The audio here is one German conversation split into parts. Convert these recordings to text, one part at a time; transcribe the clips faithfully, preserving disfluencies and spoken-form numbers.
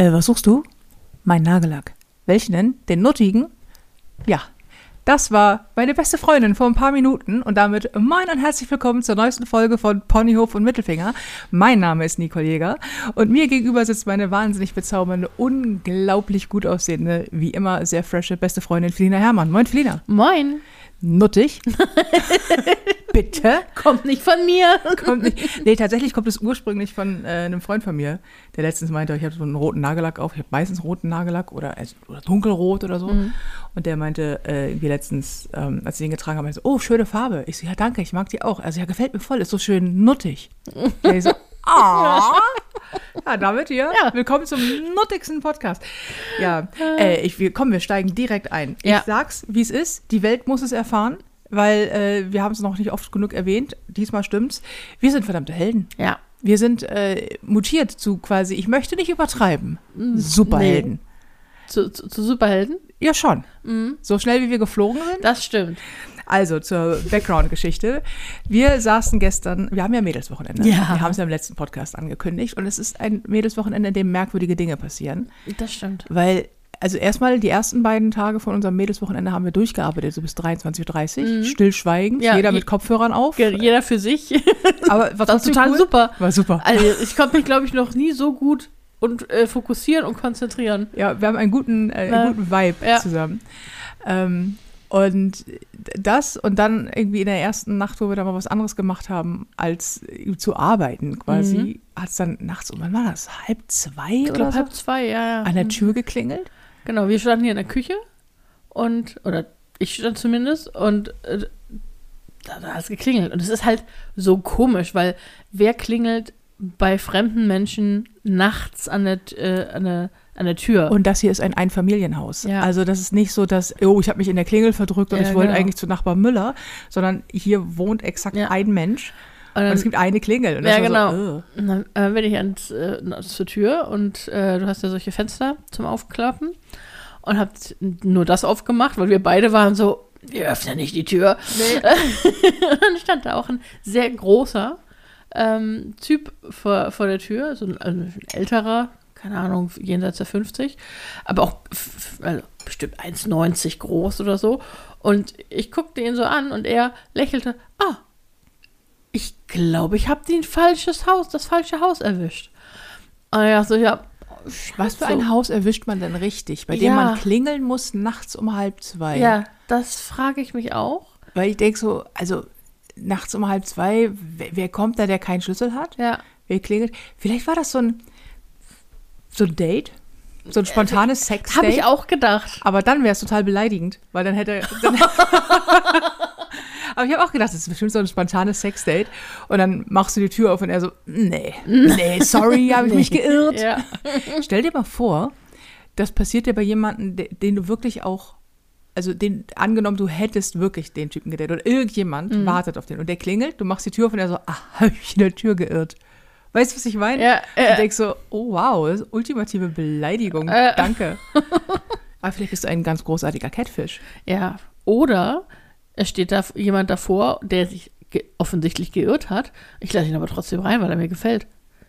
Äh, was suchst du? Mein Nagellack. Welchen denn? Den nuttigen? Ja, das war meine beste Freundin vor ein paar Minuten und damit moin und herzlich willkommen zur neuesten Folge von Ponyhof und Mittelfinger. Mein Name ist Nicole Jäger und mir gegenüber sitzt meine wahnsinnig bezaubernde, unglaublich gut aussehende, wie immer sehr frische beste Freundin Felina Herrmann. Moin Felina. Moin. Nuttig. Bitte? Kommt nicht von mir. Kommt nicht. Nee, tatsächlich kommt es ursprünglich von äh, einem Freund von mir, der letztens meinte, ich habe so einen roten Nagellack auf. Ich habe meistens roten Nagellack oder, also, oder dunkelrot oder so. Mhm. Und der meinte äh, irgendwie letztens, ähm, als ich ihn getragen habe, meinte so, oh, schöne Farbe. Ich so, ja, danke, ich mag die auch. Also, ja, gefällt mir voll, ist so schön nuttig. Und ich so, ah. Ja, damit hier. Ja. Willkommen zum nuttigsten Podcast. Ja, äh, ich, wir, komm, wir steigen direkt ein. Ja. Ich sag's, wie es ist. Die Welt muss es erfahren, weil äh, wir haben es noch nicht oft genug erwähnt. Diesmal stimmt's. Wir sind verdammte Helden. Ja. Wir sind äh, mutiert zu quasi, ich möchte nicht übertreiben, Superhelden. Nee. Zu, zu, zu Superhelden? Ja, schon. Mhm. So schnell, wie wir geflogen sind. Das stimmt. Also zur Background-Geschichte. Wir saßen gestern, wir haben ja Mädelswochenende. Ja. Wir haben es ja im letzten Podcast angekündigt. Und es ist ein Mädelswochenende, in dem merkwürdige Dinge passieren. Das stimmt. Weil, also erstmal die ersten beiden Tage von unserem Mädelswochenende haben wir durchgearbeitet, so bis dreiundzwanzig Uhr dreißig. Mhm. Stillschweigend, ja, jeder mit Kopfhörern auf. Jeder für sich. Aber war das war total cool. super. War super. Also ich konnte mich, glaube ich, noch nie so gut und äh, fokussieren und konzentrieren. Ja, wir haben einen guten, äh, einen guten Vibe ja. zusammen. Ähm, und das und dann irgendwie in der ersten Nacht, wo wir dann mal was anderes gemacht haben, als zu arbeiten quasi, mhm. hat es dann nachts, um, wann war das, halb zwei ich oder glaub, so? halb zwei, ja, ja. An der Tür geklingelt. Genau, wir standen hier in der Küche und, oder ich stand zumindest und äh, da, da hat es geklingelt. Und es ist halt so komisch, weil wer klingelt bei fremden Menschen nachts an der, äh, an der, an der Tür? Und das hier ist ein Einfamilienhaus. Ja. Also das ist nicht so, dass, oh, ich habe mich in der Klingel verdrückt und ja, ich wollte genau. eigentlich zu Nachbar Müller, sondern hier wohnt exakt ja. ein Mensch und, dann, und es gibt eine Klingel. Und ja, das genau. So, uh. Und dann äh, bin ich ans, äh, zur Tür und äh, du hast ja solche Fenster zum Aufklappen und hab nur das aufgemacht, weil wir beide waren so, wir öffnen nicht die Tür. Nee. Und dann stand da auch ein sehr großer ähm, Typ vor, vor der Tür, so ein, also ein älterer, keine Ahnung, jenseits der fünfzig, aber auch f- also bestimmt eins neunzig groß oder so. Und ich guckte ihn so an und er lächelte, ah, ich glaube, ich habe ein falsches Haus, das falsche Haus erwischt. Und er dachte so, ja, was für ein Haus erwischt man denn richtig, bei dem ja. man klingeln muss nachts um halb zwei? Ja, das frage ich mich auch. Weil ich denke so, also nachts um halb zwei, wer, wer kommt da, der keinen Schlüssel hat? Ja. Wer klingelt? Vielleicht war das so ein, so ein Date, so ein spontanes Sex-Date. Habe ich auch gedacht. Aber dann wäre es total beleidigend, weil dann hätte... Dann Aber ich habe auch gedacht, das ist bestimmt so ein spontanes Sexdate. Und dann machst du die Tür auf und er so, nee, nee, sorry, habe ich mich geirrt. Ja. Stell dir mal vor, das passiert dir bei jemandem, den du wirklich auch, also den, angenommen, du hättest wirklich den Typen gedatet oder irgendjemand mhm. wartet auf den und der klingelt, du machst die Tür auf und er so, ah, habe ich mich in der Tür geirrt. Weißt du, was ich meine? Ja, äh. Du denkst so, oh wow, das ist ultimative Beleidigung, äh. danke. Aber vielleicht bist du ein ganz großartiger Catfish. Ja, oder es steht da jemand davor, der sich ge- offensichtlich geirrt hat. Ich lasse ihn aber trotzdem rein, weil er mir gefällt.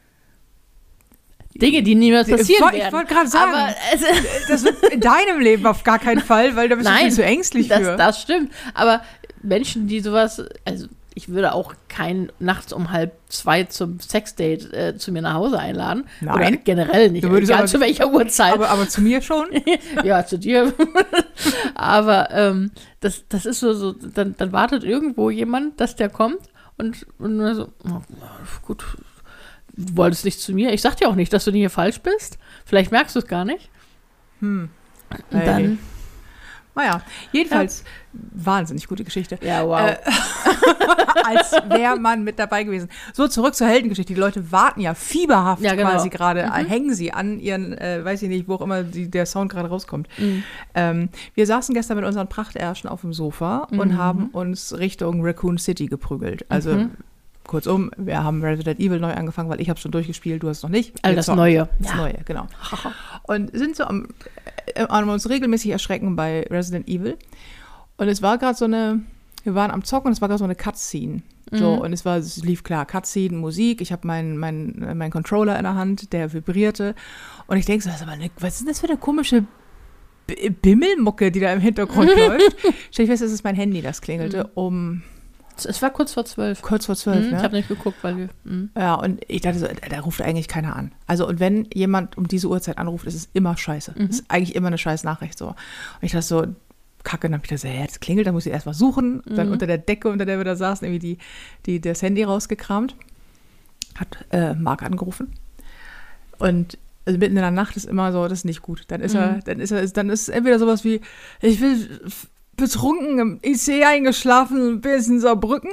Dinge, die niemals passieren ich, werden. Ich wollte gerade sagen, aber, also, das wird in deinem Leben auf gar keinen Fall, weil da bist Nein, du viel zu ängstlich das, für. Das stimmt. Aber Menschen, die sowas, also ich würde auch keinen nachts um halb zwei zum Sexdate äh, zu mir nach Hause einladen. Nein. Oder generell nicht, egal aber, zu welcher Uhrzeit. Aber, aber zu mir schon? Ja, zu dir. Aber ähm, das, das ist so, so dann, dann wartet irgendwo jemand, dass der kommt und, und nur so, oh, gut, du wolltest nicht zu mir. Ich sag dir auch nicht, dass du hier falsch bist. Vielleicht merkst du es gar nicht. Hm. Und hey. dann... Naja, jedenfalls ja. wahnsinnig gute Geschichte. Ja, wow. Äh, als wäre man mit dabei gewesen. So, zurück zur Heldengeschichte. Die Leute warten ja fieberhaft ja, genau. quasi gerade, mhm. hängen sie an ihren, äh, weiß ich nicht, wo auch immer die, der Sound gerade rauskommt. Mhm. Ähm, wir saßen gestern mit unseren Prachtärschen auf dem Sofa mhm. und haben uns Richtung Raccoon City geprügelt. Also mhm. kurzum, wir haben Resident Evil neu angefangen, weil ich habe schon durchgespielt, du hast noch nicht. Also das Neue. Das ja. Neue, genau. Und sind so am, äh, am uns regelmäßig erschrecken bei Resident Evil. Und es war gerade so eine, wir waren am Zocken und es war gerade so eine Cutscene. So, mhm. und es war, es lief klar, Cutscene, Musik, ich habe meinen mein, mein Controller in der Hand, der vibrierte. Und ich denke so, was ist denn das für eine komische B- Bimmelmucke, die da im Hintergrund läuft? Stell ich fest, es ist mein Handy, das klingelte, um... Es war kurz vor zwölf. Kurz vor zwölf, mhm, ne? Ich habe nicht geguckt, weil wir... Mh. Ja, und ich dachte so, da ruft eigentlich keiner an. Also, und wenn jemand um diese Uhrzeit anruft, ist es immer scheiße. Mhm. Ist eigentlich immer eine scheiß Nachricht so. Und ich dachte so, Kacke, dann habe ich gedacht, ja, das klingelt, dann muss ich erstmal suchen. Mhm. Dann unter der Decke, unter der wir da saßen, irgendwie die, die, das Handy rausgekramt. Hat äh, Marc angerufen. Und also mitten in der Nacht ist immer so, das ist nicht gut. Dann ist mhm. er, dann ist er, dann ist es entweder sowas wie, ich will betrunken im I C eingeschlafen bis in Saarbrücken.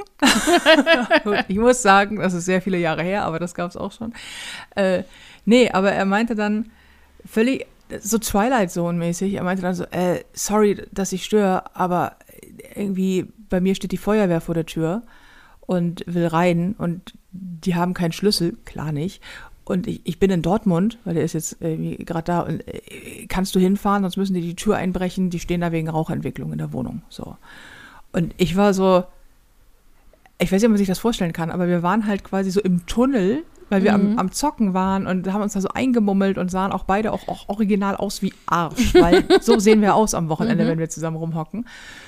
Ich muss sagen, das ist sehr viele Jahre her, aber das gab es auch schon. Äh, nee, aber er meinte dann völlig so Twilight Zone-mäßig, er meinte dann so, äh, sorry, dass ich störe, aber irgendwie bei mir steht die Feuerwehr vor der Tür und will rein und die haben keinen Schlüssel, klar nicht. Und ich, ich bin in Dortmund, weil der ist jetzt gerade da, und äh, kannst du hinfahren, sonst müssen die die Tür einbrechen, die stehen da wegen Rauchentwicklung in der Wohnung. So. Und ich war so, ich weiß nicht, ob man sich das vorstellen kann, aber wir waren halt quasi so im Tunnel, weil wir mhm. am, am Zocken waren und haben uns da so eingemummelt und sahen auch beide auch, auch original aus wie Arsch, weil so sehen wir aus am Wochenende, mhm. wenn wir zusammen rumhocken.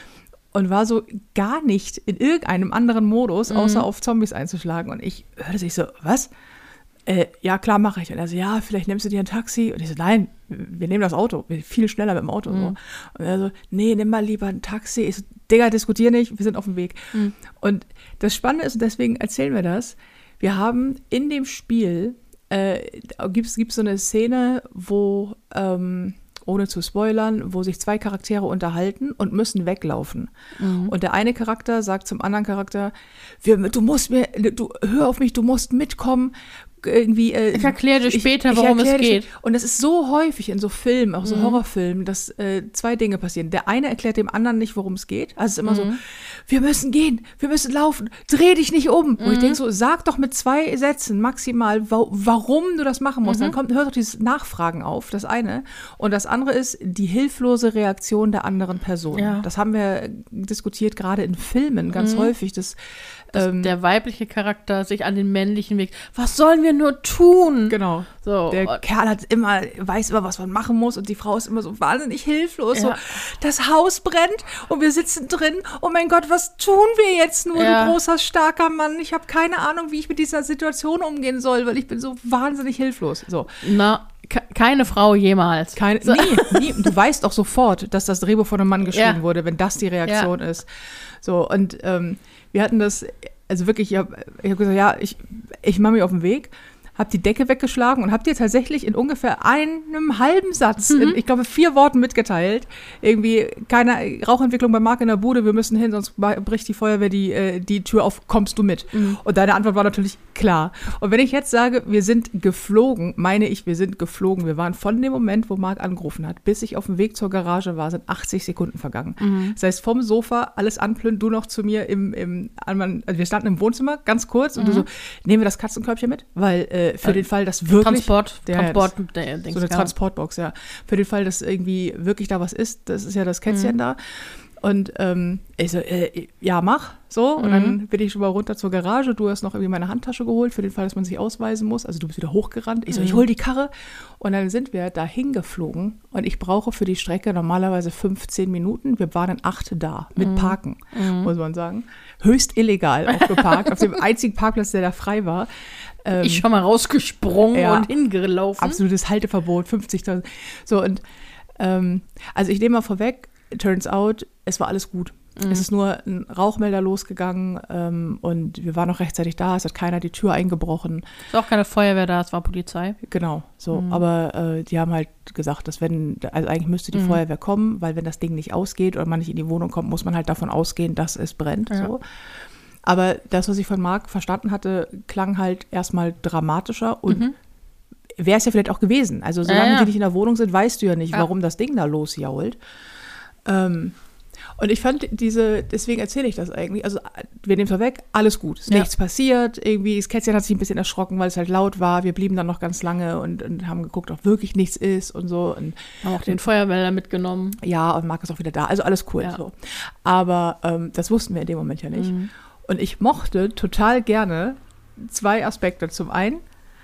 Und war so gar nicht in irgendeinem anderen Modus, außer mhm. auf Zombies einzuschlagen. Und ich hörte sich so, was? Äh, ja, klar, mache ich. Und er so, ja, vielleicht nimmst du dir ein Taxi. Und ich so, nein, wir nehmen das Auto. Wir sind viel schneller mit dem Auto. Mhm. So. Und er so, nee, nimm mal lieber ein Taxi. Ich so, Digga, diskutier nicht, wir sind auf dem Weg. Mhm. Und das Spannende ist, und deswegen erzählen wir das, wir haben in dem Spiel, äh, gibt es so eine Szene, wo, ähm, ohne zu spoilern, wo sich zwei Charaktere unterhalten und müssen weglaufen. Mhm. Und der eine Charakter sagt zum anderen Charakter, wir, du musst mir, du, hör auf mich, du musst mitkommen. Irgendwie, äh, ich erkläre dir später, ich, ich worum es geht. Und es ist so häufig in so Filmen, auch so mhm. Horrorfilmen, dass äh, zwei Dinge passieren. Der eine erklärt dem anderen nicht, worum es geht. Also es ist immer mhm. so, wir müssen gehen, wir müssen laufen, dreh dich nicht um. Mhm. Wo ich denke so, sag doch mit zwei Sätzen maximal, wa- warum du das machen musst. Mhm. Dann kommt, hört doch dieses Nachfragen auf, das eine. Und das andere ist die hilflose Reaktion der anderen Person. Ja. Das haben wir diskutiert, gerade in Filmen ganz mhm. häufig, dass Dass der weibliche Charakter sich an den männlichen Weg, was sollen wir nur tun? Genau. So. Der Kerl hat immer, weiß immer, was man machen muss und die Frau ist immer so wahnsinnig hilflos. Ja. So, das Haus brennt und wir sitzen drin. Oh mein Gott, was tun wir jetzt nur, ja. du großer, starker Mann? Ich habe keine Ahnung, wie ich mit dieser Situation umgehen soll, weil ich bin so wahnsinnig hilflos. So. Na, ke- keine Frau jemals. Keine, so. nie, nie. Du weißt auch sofort, dass das Drehbuch von einem Mann geschrieben ja. wurde, wenn das die Reaktion ja. ist. So, und ähm, wir hatten das, also wirklich, ich habe ich hab gesagt, ja, ich, ich mache mich auf den Weg, habe die Decke weggeschlagen und habe dir tatsächlich in ungefähr einem halben Satz, mhm. in, ich glaube, vier Worten mitgeteilt, irgendwie keine Rauchentwicklung bei Marc in der Bude, wir müssen hin, sonst bricht die Feuerwehr die, äh, die Tür auf, kommst du mit? Mhm. Und deine Antwort war natürlich klar. Und wenn ich jetzt sage, wir sind geflogen, meine ich, wir sind geflogen. Wir waren von dem Moment, wo Marc angerufen hat, bis ich auf dem Weg zur Garage war, sind achtzig Sekunden vergangen. Mhm. Das heißt, vom Sofa, alles anplünd, du noch zu mir im, im also wir standen im Wohnzimmer, ganz kurz, mhm. und du so, nehmen wir das Katzenkörbchen mit? Weil äh, für äh, den Fall, dass wirklich Transport, der, Transport das, der, so eine Transportbox, ja. Für den Fall, dass irgendwie wirklich da was ist, das ist ja das Kätzchen mhm. da. Und ähm, ich so, äh, ja, mach, so. Und mhm. dann bin ich schon mal runter zur Garage. Du hast noch irgendwie meine Handtasche geholt, für den Fall, dass man sich ausweisen muss. Also du bist wieder hochgerannt. Ich so, mhm. ich hol die Karre. Und dann sind wir da hingeflogen. Und ich brauche für die Strecke normalerweise fünfzehn Minuten. Wir waren in acht da, mit mhm. Parken, mhm. muss man sagen. Höchst illegal auch geparkt, auf dem einzigen Parkplatz, der da frei war. Ähm, ich schon mal rausgesprungen ja, und hingelaufen. Absolutes Halteverbot, fünfzigtausend. So, und ähm, also ich nehme mal vorweg, turns out, es war alles gut. Mhm. Es ist nur ein Rauchmelder losgegangen ähm, und wir waren noch rechtzeitig da, es hat keiner die Tür eingebrochen. Es war auch keine Feuerwehr da, es war Polizei. Genau, so. Mhm. Aber äh, die haben halt gesagt, dass wenn, also eigentlich müsste die mhm. Feuerwehr kommen, weil wenn das Ding nicht ausgeht oder man nicht in die Wohnung kommt, muss man halt davon ausgehen, dass es brennt. Ja. So. Aber das, was ich von Marc verstanden hatte, klang halt erstmal dramatischer und mhm. wäre es ja vielleicht auch gewesen. Also solange ja, ja. die nicht in der Wohnung sind, weißt du ja nicht, ja. warum das Ding da losjault. Ähm, Und ich fand diese, deswegen erzähle ich das eigentlich, also wir nehmen es weg, alles gut, ist ja. nichts passiert, irgendwie, das Kätzchen hat sich ein bisschen erschrocken, weil es halt laut war, wir blieben dann noch ganz lange und, und haben geguckt, ob wirklich nichts ist und so. Und haben auch den Feuermelder mitgenommen. Ja, und Marc ist auch wieder da, also alles cool. Ja. So. Aber ähm, das wussten wir in dem Moment ja nicht. Mhm. Und ich mochte total gerne zwei Aspekte. Zum einen,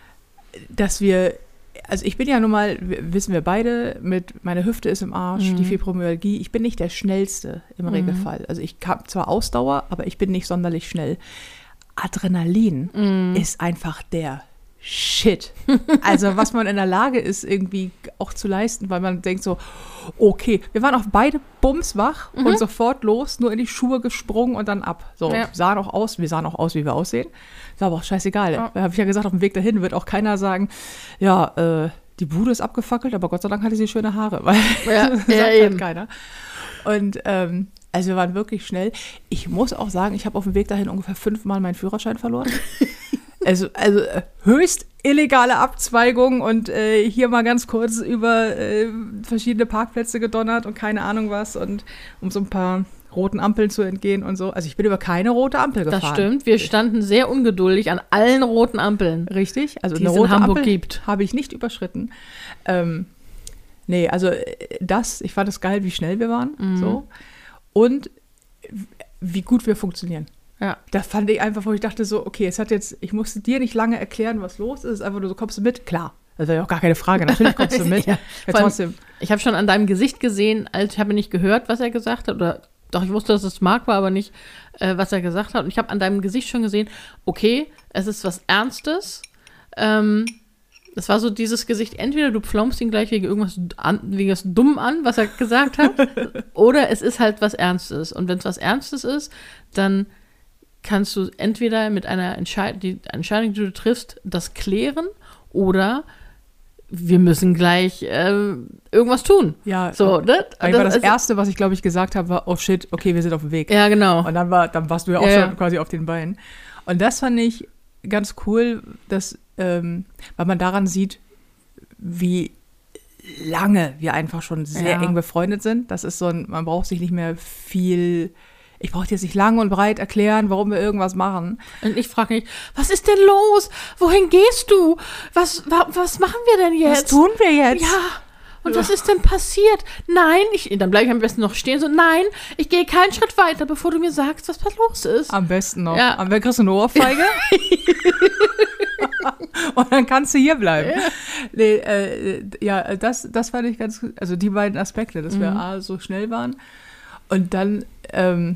dass wir Also ich bin ja nun mal, wissen wir beide, mit meine Hüfte ist im Arsch, mhm. die Fibromyalgie. Ich bin nicht der Schnellste im mhm. Regelfall. Also ich habe zwar Ausdauer, aber ich bin nicht sonderlich schnell. Adrenalin mhm. ist einfach der Shit. Also was man in der Lage ist, irgendwie auch zu leisten, weil man denkt so, okay, wir waren auch beide bumswach mhm. und sofort los, nur in die Schuhe gesprungen und dann ab. So, ja. sahen auch aus, wir sahen auch aus, wie wir aussehen. Ist aber auch scheißegal. Ja. Da habe ich ja gesagt, auf dem Weg dahin wird auch keiner sagen, ja, äh, die Bude ist abgefackelt, aber Gott sei Dank hatte sie schöne Haare, weil ja, das ja, sagt eben. halt keiner. Und ähm, also wir waren wirklich schnell. Ich muss auch sagen, ich habe auf dem Weg dahin ungefähr fünfmal meinen Führerschein verloren. Also, also höchst illegale Abzweigung und äh, hier mal ganz kurz über äh, verschiedene Parkplätze gedonnert und keine Ahnung was und um so ein paar roten Ampeln zu entgehen und so. Also ich bin über keine rote Ampel gefahren. Das stimmt, wir standen sehr ungeduldig an allen roten Ampeln. Richtig, also die eine es rote in Hamburg Ampel gibt. Habe ich nicht überschritten. Ähm, nee, also das, ich fand es geil, wie schnell wir waren. Mhm. So. Und wie gut wir funktionieren. Ja. Da fand ich einfach, wo ich dachte so, okay, es hat jetzt, ich musste dir nicht lange erklären, was los ist, es ist einfach nur so, kommst du mit? Klar. Das war ja auch gar keine Frage, natürlich kommst du mit. ja. Ja, trotzdem. Ich habe schon an deinem Gesicht gesehen, als ich habe nicht gehört, was er gesagt hat, oder doch, ich wusste, dass es Marc war, aber nicht, äh, was er gesagt hat. Und ich habe an deinem Gesicht schon gesehen, okay, es ist was Ernstes. Ähm, das war so dieses Gesicht, entweder du pflaumst ihn gleich wegen irgendwas an, wegen was dumm an, was er gesagt hat, oder es ist halt was Ernstes. Und wenn es was Ernstes ist, dann kannst du entweder mit einer Entscheid- die Entscheidung, die du triffst, das klären, oder wir müssen gleich äh, irgendwas tun. Ja, so, ne? Das, das, das Erste, was ich, glaube ich, gesagt habe, war, oh shit, okay, wir sind auf dem Weg. Ja, genau. Und dann, war, dann warst du ja auch ja, schon quasi auf den Beinen. Und das fand ich ganz cool, dass, ähm, weil man daran sieht, wie lange wir einfach schon sehr ja. eng befreundet sind. Das ist so ein, man braucht sich nicht mehr viel, ich brauche jetzt nicht lang und breit erklären, warum wir irgendwas machen. Und ich frage mich, was ist denn los? Wohin gehst du? Was, wa, was machen wir denn jetzt? Was tun wir jetzt? Ja. Und ja. was ist denn passiert? Nein, ich, dann bleibe ich am besten noch stehen. So, nein, ich gehe keinen Schritt weiter, bevor du mir sagst, was los ist. Am besten noch. Ja. Am besten kriegst du eine Ohrfeige. Und dann kannst du hier bleiben. Ja, nee, äh, ja das, das fand ich ganz gut. Also die beiden Aspekte, dass mhm. wir A, so schnell waren und dann, ähm,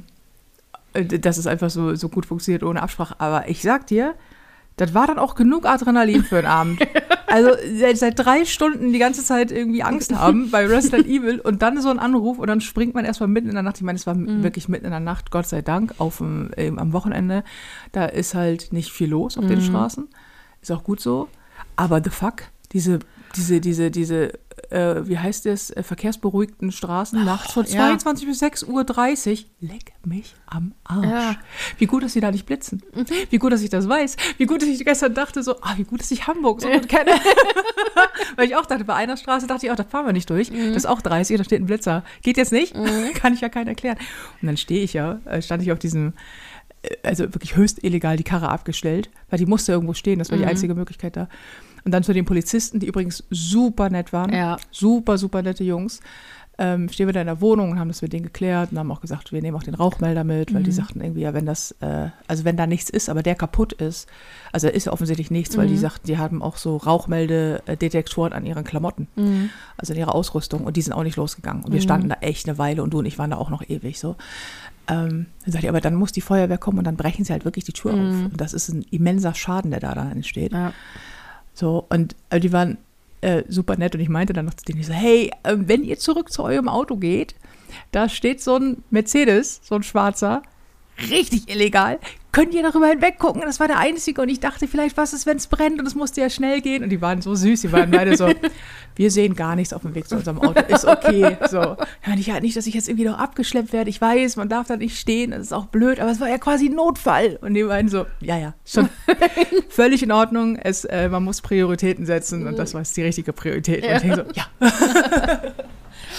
dass es einfach so, so gut funktioniert ohne Absprache. Aber ich sag dir, das war dann auch genug Adrenalin für den Abend. Also seit drei Stunden die ganze Zeit irgendwie Angst haben bei Resident Evil und dann so ein Anruf und dann springt man erstmal mitten in der Nacht. Ich meine, es war mhm. wirklich mitten in der Nacht, Gott sei Dank, auf dem, ähm, am Wochenende. Da ist halt nicht viel los auf mhm. den Straßen. Ist auch gut so. Aber the fuck, diese, diese, diese, diese, äh, wie heißt das, äh, verkehrsberuhigten Straßen oh, nachts von zweiundzwanzig ja. bis sechs Uhr dreißig. Leck mich am Arsch. Ja. Wie gut, dass sie da nicht blitzen. Mhm. Wie gut, dass ich das weiß. Wie gut, dass ich gestern dachte so, ah, wie gut, dass ich Hamburg so gut kenne. Weil ich auch dachte, bei einer Straße dachte ich auch, da fahren wir nicht durch. Mhm. Das ist auch dreißig, da steht ein Blitzer. Geht jetzt nicht? Mhm. Kann ich ja keinen erklären. Und dann stehe ich ja, stand ich auf diesem, also wirklich höchst illegal die Karre abgestellt, weil die musste irgendwo stehen, das war die mhm. einzige Möglichkeit da. Und dann zu den Polizisten, die übrigens super nett waren, ja. super, super nette Jungs, ähm, stehen wir da in der Wohnung und haben das mit denen geklärt und haben auch gesagt, wir nehmen auch den Rauchmelder mit, weil mhm. die sagten irgendwie, ja, wenn das, äh, also wenn da nichts ist, aber der kaputt ist, also da ist offensichtlich nichts, mhm. weil die sagten, die haben auch so Rauchmeldedetektoren an ihren Klamotten, mhm. also in ihrer Ausrüstung und die sind auch nicht losgegangen. Und wir mhm. standen da echt eine Weile und du und ich waren da auch noch ewig so. Ähm, dann sagt ihr, aber dann muss die Feuerwehr kommen und dann brechen sie halt wirklich die Tür mhm. auf. Und das ist ein immenser Schaden, der da, da entsteht. Ja. So, und äh, die waren äh, super nett und ich meinte dann noch zu denen, ich so, hey, äh, wenn ihr zurück zu eurem Auto geht, da steht so ein Mercedes, so ein schwarzer, richtig illegal, könnt ihr darüber hinweg gucken? Das war der einzige und ich dachte, vielleicht was ist, wenn es brennt und es musste ja schnell gehen und die waren so süß, die waren beide so, wir sehen gar nichts auf dem Weg zu unserem Auto, ist okay, so. Ja, nicht, nicht, dass ich jetzt irgendwie noch abgeschleppt werde, ich weiß, man darf da nicht stehen, das ist auch blöd, aber es war ja quasi ein Notfall und die beiden so, ja, ja, schon völlig in Ordnung, es, äh, man muss Prioritäten setzen und das war jetzt die richtige Priorität ja. und ich so, ja.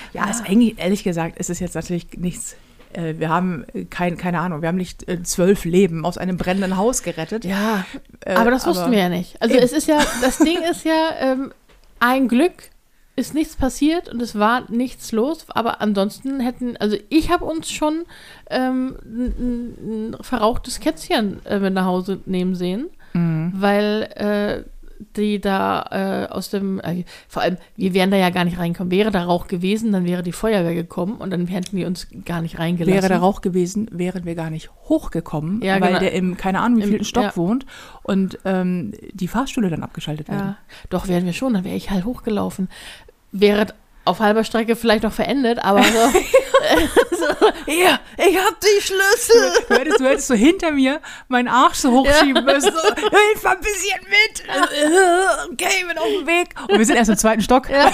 Ja, ja. Ist eigentlich, ehrlich gesagt, ist es jetzt natürlich nichts. Äh, wir haben kein, keine Ahnung, wir haben nicht äh, zwölf Leben aus einem brennenden Haus gerettet. Ja, äh, aber das wussten aber, wir ja nicht. Also, eben. es ist ja, das Ding ist ja, ähm, ein Glück ist nichts passiert und es war nichts los, aber ansonsten hätten, also ich habe uns schon ähm, ein, ein verrauchtes Kätzchen äh, mit nach Hause nehmen sehen, mhm. weil äh, die da äh, aus dem, äh, vor allem, wir wären da ja gar nicht reingekommen. Wäre da Rauch gewesen, dann wäre die Feuerwehr gekommen und dann hätten wir uns gar nicht reingelassen. Wäre da Rauch gewesen, wären wir gar nicht hochgekommen, ja, weil genau. der im, keine Ahnung, wie viel Stock ja. wohnt und ähm, die Fahrstühle dann abgeschaltet werden. Ja. Doch, wären wir schon, dann wäre ich halt hochgelaufen. Wäre auf halber Strecke vielleicht noch verendet, aber so, so hier, ich hab die Schlüssel. Du hättest, du hättest so hinter mir meinen Arsch so hochschieben ja. müssen. So, hilf mal ein bisschen mit. Okay, bin auf dem Weg. Und wir sind erst im zweiten Stock. Ja.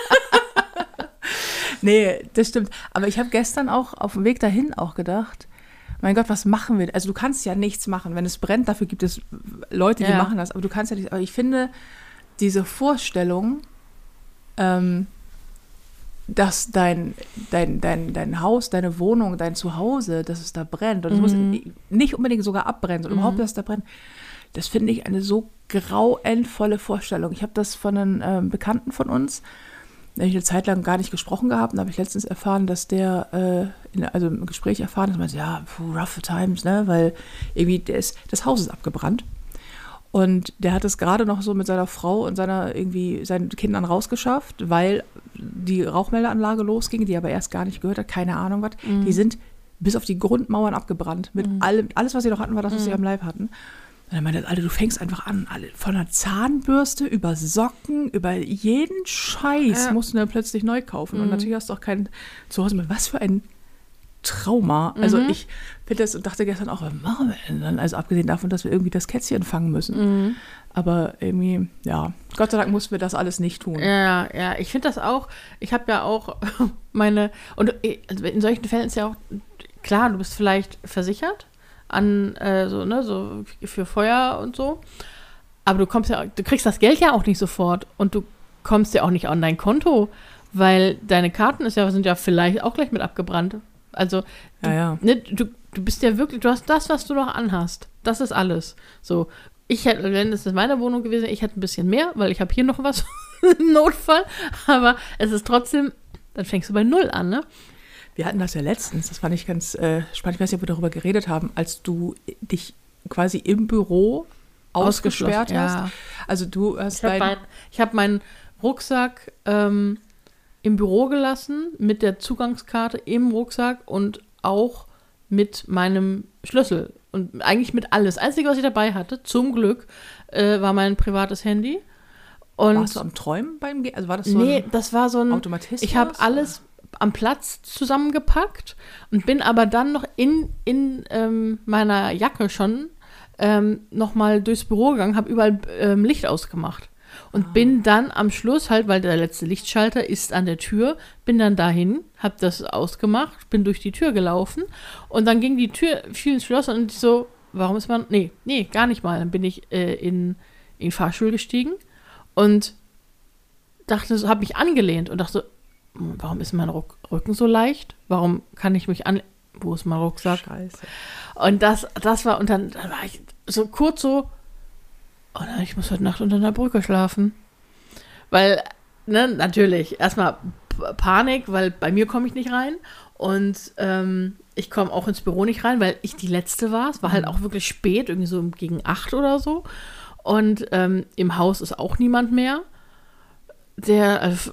Nee, das stimmt. Aber ich habe gestern auch auf dem Weg dahin auch gedacht, mein Gott, was machen wir? Also du kannst ja nichts machen. Wenn es brennt, dafür gibt es Leute, die ja. machen das. Aber du kannst ja nicht. Aber ich finde, diese Vorstellung, ähm, dass dein, dein, dein, dein Haus, deine Wohnung, dein Zuhause, dass es da brennt. Und es mhm. muss nicht unbedingt sogar abbrennen, sondern mhm. überhaupt, dass es da brennt. Das finde ich eine so grauenvolle Vorstellung. Ich habe das von einem ähm, Bekannten von uns, da habe ich eine Zeit lang gar nicht gesprochen gehabt, und habe ich letztens erfahren, dass der, äh, in, also im Gespräch erfahren, dass man so, ja, rough times, ne, weil irgendwie der ist, das Haus ist abgebrannt. Und der hat es gerade noch so mit seiner Frau und seiner irgendwie seinen Kindern rausgeschafft, weil die Rauchmeldeanlage losging, die aber erst gar nicht gehört hat, keine Ahnung was. Mhm. Die sind bis auf die Grundmauern abgebrannt. Mit mhm. allem, alles, was sie noch hatten, war das, was mhm. sie am Leib hatten. Und dann meinte er, Alter, du fängst einfach an, alle, von einer Zahnbürste über Socken, über jeden Scheiß ja. musst du dann plötzlich neu kaufen. Mhm. Und natürlich hast du auch kein Zuhause mehr. Was für ein Trauma. Mhm. Also ich finde das und dachte gestern auch, was machen wir denn dann? Also abgesehen davon, dass wir irgendwie das Kätzchen fangen müssen. Mhm. Aber irgendwie, ja, Gott sei Dank mussten wir das alles nicht tun. Ja, ja, ich finde das auch, ich habe ja auch meine, und also in solchen Fällen ist ja auch, klar, du bist vielleicht versichert an, äh, so, ne, so für Feuer und so, aber du kommst ja, du kriegst das Geld ja auch nicht sofort und du kommst ja auch nicht an dein Konto, weil deine Karten ist ja, sind ja vielleicht auch gleich mit abgebrannt. Also, du, ja, ja. Ne, du, du bist ja wirklich, du hast das, was du noch anhast. Das ist alles. So, ich hätte, wenn es meine Wohnung gewesen wäre, ich hätte ein bisschen mehr, weil ich habe hier noch was im Notfall. Aber es ist trotzdem, dann fängst du bei Null an, ne? Wir hatten das ja letztens, das fand ich ganz äh, spannend, ich weiß nicht, ob wir darüber geredet haben, als du dich quasi im Büro ausgesperrt hast. Ja. Also du hast Ich habe mein, hab meinen Rucksack ähm, im Büro gelassen, mit der Zugangskarte im Rucksack und auch mit meinem Schlüssel. Und eigentlich mit alles. Das Einzige, was ich dabei hatte, zum Glück, äh, war mein privates Handy. Und warst du am Träumen beim Gehen? Also war das so nee, ein das war so ein Automatismus? Ich habe alles am Platz zusammengepackt und bin aber dann noch in, in ähm, meiner Jacke schon ähm, nochmal durchs Büro gegangen, habe überall ähm, Licht ausgemacht. Und ah. bin dann am Schluss halt, weil der letzte Lichtschalter ist an der Tür, bin dann dahin, habe das ausgemacht, bin durch die Tür gelaufen und dann ging die Tür viel ins Schloss und ich so, warum ist man, nee, nee, gar nicht mal. Dann bin ich äh, in, in den Fahrstuhl gestiegen und dachte, so, habe mich angelehnt und dachte, warum ist mein Ruck- Rücken so leicht? Warum kann ich mich an, wo ist mein Rucksack? Scheiße. Und das, das war, und dann, dann war ich so kurz so, oh nein, ich muss heute Nacht unter einer Brücke schlafen. Weil, ne, natürlich, erstmal P- Panik, weil bei mir komme ich nicht rein. Und ähm, ich komme auch ins Büro nicht rein, weil ich die Letzte war. Es war halt auch wirklich spät, irgendwie so gegen acht oder so. Und ähm, im Haus ist auch niemand mehr. Der, also,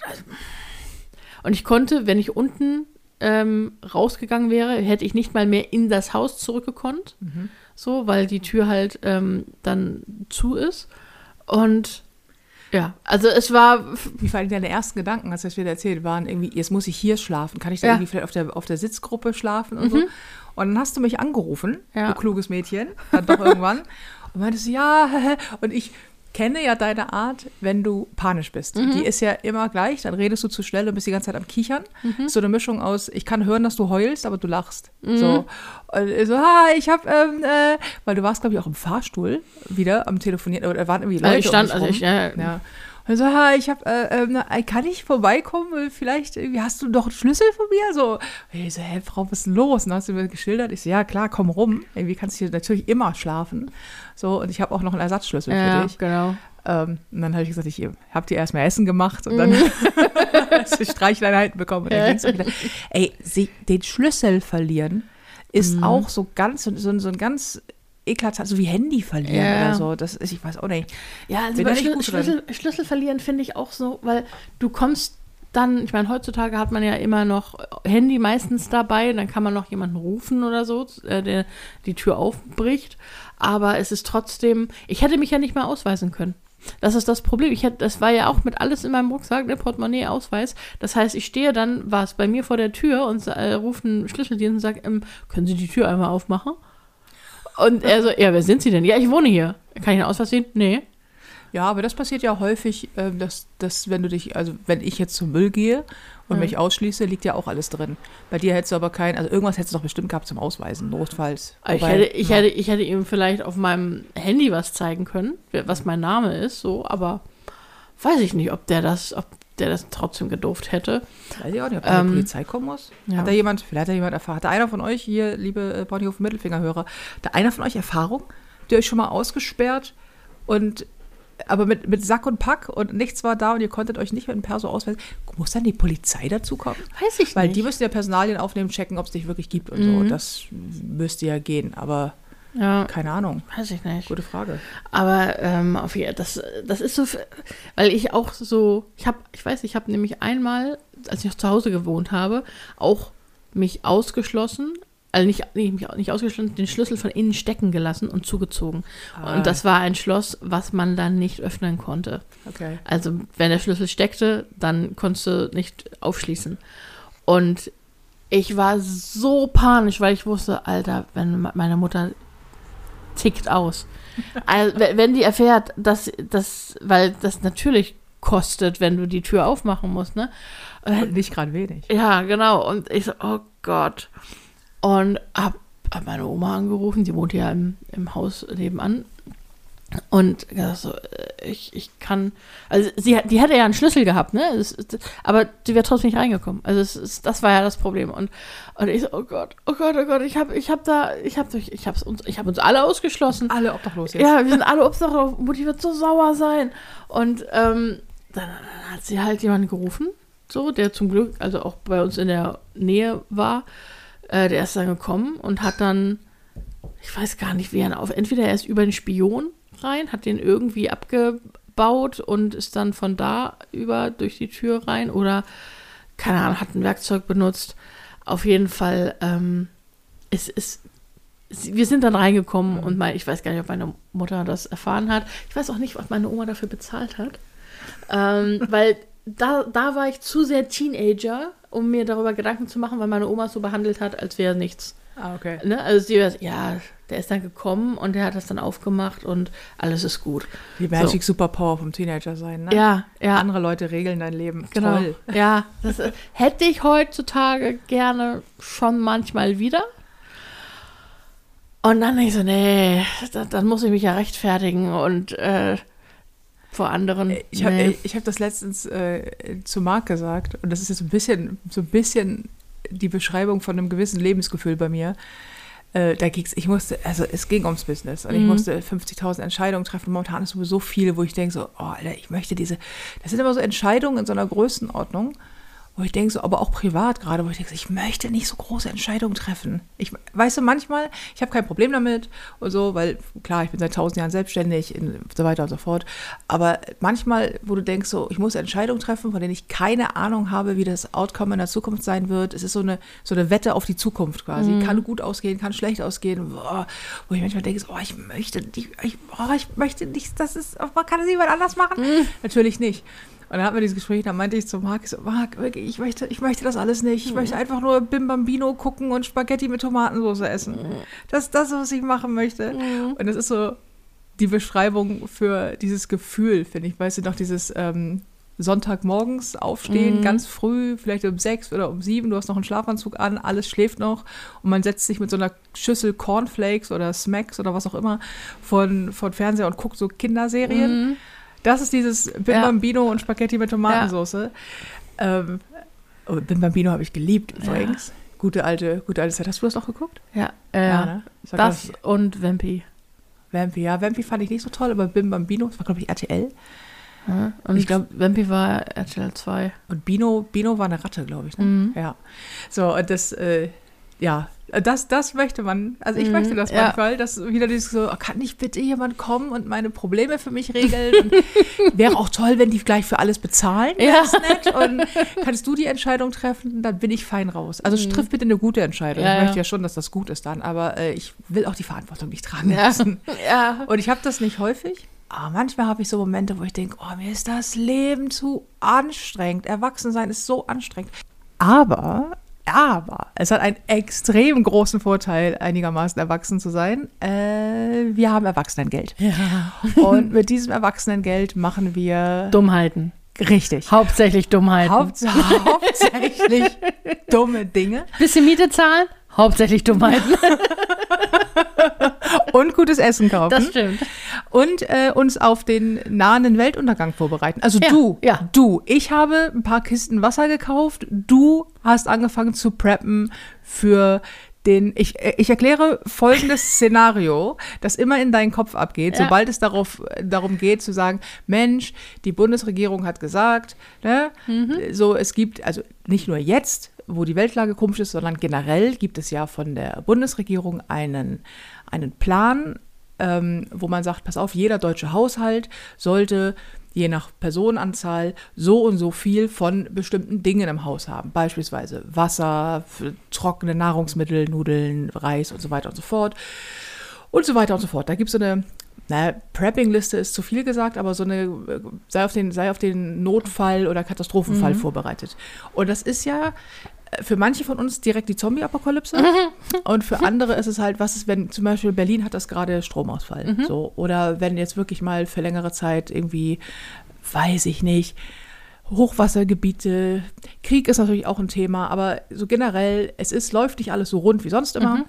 und ich konnte, wenn ich unten ähm, rausgegangen wäre, hätte ich nicht mal mehr in das Haus zurückgekonnt. Mhm. So, weil die Tür halt ähm, dann zu ist. Und ja, also es war. Wie vor allem deine ersten Gedanken, als du das wieder erzählt, waren irgendwie, jetzt muss ich hier schlafen. Kann ich da ja. irgendwie vielleicht auf der, auf der Sitzgruppe schlafen und Mhm. so? Und dann hast du mich angerufen, Ja. du kluges Mädchen, dann doch irgendwann. Und meintest, ja, und ich kenne ja deine Art, wenn du panisch bist. Mhm. Die ist ja immer gleich, dann redest du zu schnell und bist die ganze Zeit am Kichern. Mhm. So eine Mischung aus, ich kann hören, dass du heulst, aber du lachst. Mhm. So, und ich so, ha, ich hab, ähm, äh, weil du warst, glaube ich, auch im Fahrstuhl wieder am Telefonieren, oder waren irgendwie Leute Also ich stand, um dich also rum. ich, ja, Ja. Und so, ha, ich hab, äh, äh, kann ich vorbeikommen? Vielleicht, irgendwie hast du doch einen Schlüssel von mir? So, ich so, hä, Frau, was ist denn los? Und dann hast du mir geschildert. Ich so, ja, klar, komm rum. Irgendwie kannst du hier natürlich immer schlafen. So, und ich habe auch noch einen Ersatzschlüssel ja, für dich. Genau. Ähm, und dann habe ich gesagt, ich habe dir erstmal Essen gemacht und dann hast du Streichleinheiten bekommen. Und dann ging's mir wieder. Ey, sie, den Schlüssel verlieren ist mhm. auch so ganz, so, so ein ganz eklatant, so wie Handy verlieren ja. oder so. Das ist, ich weiß auch nicht. Ja, also bei Schlüssel, Schlüssel, Schlüssel verlieren finde ich auch so, weil du kommst dann, ich meine, heutzutage hat man ja immer noch Handy meistens dabei, dann kann man noch jemanden rufen oder so, äh, der die Tür aufbricht. Aber es ist trotzdem, ich hätte mich ja nicht mal ausweisen können. Das ist das Problem. Ich hätte, das war ja auch mit alles in meinem Rucksack, ne, Portemonnaie, Ausweis. Das heißt, ich stehe dann, war es bei mir vor der Tür und äh, rufe einen Schlüsseldienst und sage, ähm, können Sie die Tür einmal aufmachen? Und er so, ja, wer sind Sie denn? Ja, ich wohne hier. Kann ich einen Ausweis sehen? Nee. Ja, aber das passiert ja häufig, äh, dass, dass wenn du dich, also wenn ich jetzt zum Müll gehe und mhm. mich ausschließe, liegt ja auch alles drin. Bei dir hättest du aber kein, also irgendwas hättest du doch bestimmt gehabt zum Ausweisen, notfalls. Wobei, ich, hätte, ich, ja. hätte, ich hätte ihm vielleicht auf meinem Handy was zeigen können, was mein Name ist, so, aber weiß ich nicht, ob der das, ob der das trotzdem gedurft hätte. Weiß ich auch nicht, ob da ähm, die Polizei kommen muss. Ja. Hat da jemand, vielleicht hat da jemand Erfahrung, hat da einer von euch hier, liebe äh, Ponyhof-Mittelfingerhörer, hat da einer von euch Erfahrung, der euch schon mal ausgesperrt und aber mit, mit Sack und Pack und nichts war da und ihr konntet euch nicht mit dem Perso ausweisen. Muss dann die Polizei dazu kommen? Weiß ich Weil nicht. die müssen ja Personalien aufnehmen, checken, ob es dich wirklich gibt und mhm. so. Das müsste ja gehen, aber ja. keine Ahnung. Weiß ich nicht. Gute Frage. Aber ähm, auf jeden Fall, das, das ist so, weil ich auch so, ich habe, ich weiß, ich habe nämlich einmal, als ich noch zu Hause gewohnt habe, auch mich ausgeschlossen, also nicht, nicht, nicht ausgeschlossen, den Schlüssel von innen stecken gelassen und zugezogen. Ah. Und das war ein Schloss, was man dann nicht öffnen konnte. Okay. Also wenn der Schlüssel steckte, dann konntest du nicht aufschließen. Und ich war so panisch, weil ich wusste, Alter, wenn meine Mutter tickt aus. Also, wenn die erfährt, dass das, weil das natürlich kostet, wenn du die Tür aufmachen musst, ne? Und nicht gerade wenig. Ja, genau. Und ich so, oh Gott. Und hab, hab meine Oma angerufen, die wohnt ja im, im Haus nebenan. Und gesagt so, ich, ich kann, also sie, die hätte ja einen Schlüssel gehabt, ne? Das, das, aber die wäre trotzdem nicht reingekommen. Also es, es, das war ja das Problem. Und, und ich so, oh Gott, oh Gott, oh Gott, ich habe ich hab da, ich habe ich hab's uns, ich hab uns alle ausgeschlossen. Alle obdachlos jetzt. Ja, wir sind alle obdachlos. Mutti wird so sauer sein. Und ähm, dann, dann hat sie halt jemanden gerufen, so, der zum Glück, also auch bei uns in der Nähe war. Äh, der ist dann gekommen und hat dann, ich weiß gar nicht, wie er auf, entweder er ist über den Spion rein, hat den irgendwie abgebaut und ist dann von da über durch die Tür rein oder, keine Ahnung, hat ein Werkzeug benutzt. Auf jeden Fall, ähm, es ist, wir sind dann reingekommen mhm. und mein, ich weiß gar nicht, ob meine Mutter das erfahren hat. Ich weiß auch nicht, was meine Oma dafür bezahlt hat, ähm, weil da, da war ich zu sehr Teenager, um mir darüber Gedanken zu machen, weil meine Oma es so behandelt hat, als wäre nichts. Ah, okay. Ne? Also sie war, ja, der ist dann gekommen und der hat das dann aufgemacht und alles ist gut. Die Magic so. Superpower vom Teenager sein, ne? Ja, ja. Andere Leute regeln dein Leben. Genau. Toll. Ja, das äh, hätte ich heutzutage gerne schon manchmal wieder. Und dann ich so, nee, da, dann muss ich mich ja rechtfertigen und äh, vor anderen. Ich habe nee. ich hab das letztens äh, zu Marc gesagt und das ist jetzt so ein bisschen, so ein bisschen die Beschreibung von einem gewissen Lebensgefühl bei mir. Äh, da ging's, ich musste, also es ging ums Business und mhm. ich musste fünfzigtausend Entscheidungen treffen. Momentan ist sowieso viele, wo ich denke so, oh Alter, ich möchte diese, das sind immer so Entscheidungen in so einer Größenordnung, wo ich denke so, aber auch privat gerade, wo ich denke, ich möchte nicht so große Entscheidungen treffen. Ich, weißt du, manchmal, ich habe kein Problem damit und so, weil klar, ich bin seit tausend Jahren selbstständig und so weiter und so fort, aber manchmal, wo du denkst so, ich muss Entscheidungen treffen, von denen ich keine Ahnung habe, wie das Outcome in der Zukunft sein wird. Es ist so eine, so eine Wette auf die Zukunft quasi. Mhm. Kann gut ausgehen, kann schlecht ausgehen, boah, wo ich manchmal denke, so, oh, ich möchte nicht, ich, oh, ich möchte nicht, das ist, man kann es jemand anders machen? Mhm. Natürlich nicht. Und dann hatten wir dieses Gespräch, da meinte ich zu Marc, so, Marc, wirklich, ich möchte, ich möchte das alles nicht. Ich möchte einfach nur Bim Bambino gucken und Spaghetti mit Tomatensauce essen. Das ist das, was ich machen möchte. Und das ist so die Beschreibung für dieses Gefühl, finde ich. Weißt du noch, dieses ähm, Sonntagmorgens aufstehen, mhm. ganz früh, vielleicht um sechs oder um sieben, du hast noch einen Schlafanzug an, alles schläft noch und man setzt sich mit so einer Schüssel Cornflakes oder Smacks oder was auch immer von, von Fernseher und guckt so Kinderserien. Mhm. Das ist dieses Bim Ja. Bambino und Spaghetti mit Tomatensauce. Ähm, oh, Bim Bambino habe ich geliebt übrigens. Ja. Gute alte, gute alte Zeit. Hast du das auch geguckt? Ja, äh, ja ne? Das, das und Vampy. Vampy, ja. Vampy fand ich nicht so toll, aber Bim Bambino, das war, glaube ich, R T L. Ja, und ich glaube, Vampy war R T L zwei. Und Bino, Bino war eine Ratte, glaube ich. Ne? Mhm. Ja. So, und das, äh, ja, das, das möchte man, also ich mhm, möchte das ja. manchmal, dass wieder dieses so, kann nicht bitte jemand kommen und meine Probleme für mich regeln? Und wäre auch toll, wenn die gleich für alles bezahlen. Ja. Das ist nett. Und kannst du die Entscheidung treffen, dann bin ich fein raus. Also mhm. triff bitte eine gute Entscheidung. Ja, ich möchte ja ja schon, dass das gut ist dann, aber äh, ich will auch die Verantwortung nicht tragen ja. müssen. Ja. Und ich habe das nicht häufig. Aber manchmal habe ich so Momente, wo ich denke, oh, mir ist das Leben zu anstrengend. Erwachsensein ist so anstrengend. Aber, aber, es hat einen extrem großen Vorteil, einigermaßen erwachsen zu sein. Äh, wir haben Erwachsenengeld. Ja. Und mit diesem Erwachsenengeld machen wir... Dummheiten. Richtig. Hauptsächlich Dummheiten. Haupt, hauptsächlich dumme Dinge. Bisschen Miete zahlen? Hauptsächlich Dummheiten. Und gutes Essen kaufen. Das stimmt. Und äh, uns auf den nahenden Weltuntergang vorbereiten. Also ja, du, ja. du. Ich habe ein paar Kisten Wasser gekauft. Du hast angefangen zu preppen für den, ich, ich erkläre folgendes Szenario, das immer in deinen Kopf abgeht, ja. sobald es darauf, darum geht zu sagen, Mensch, die Bundesregierung hat gesagt, ne, mhm. so es gibt, also nicht nur jetzt, wo die Weltlage komisch ist, sondern generell gibt es ja von der Bundesregierung einen, einen Plan, ähm, wo man sagt, pass auf, jeder deutsche Haushalt sollte je nach Personenanzahl so und so viel von bestimmten Dingen im Haus haben. Beispielsweise Wasser, trockene Nahrungsmittel, Nudeln, Reis und so weiter und so fort. Und so weiter und so fort. Da gibt es so eine, naja, Prepping-Liste ist zu viel gesagt, aber so eine, sei auf den, sei auf den Notfall oder Katastrophenfall mhm. vorbereitet. Und das ist ja für manche von uns direkt die Zombie-Apokalypse mhm. und für andere ist es halt, was ist, wenn zum Beispiel Berlin hat das gerade Stromausfall, mhm. so, oder wenn jetzt wirklich mal für längere Zeit irgendwie, weiß ich nicht, Hochwassergebiete, Krieg ist natürlich auch ein Thema, aber so generell, es ist, läuft nicht alles so rund wie sonst immer mhm.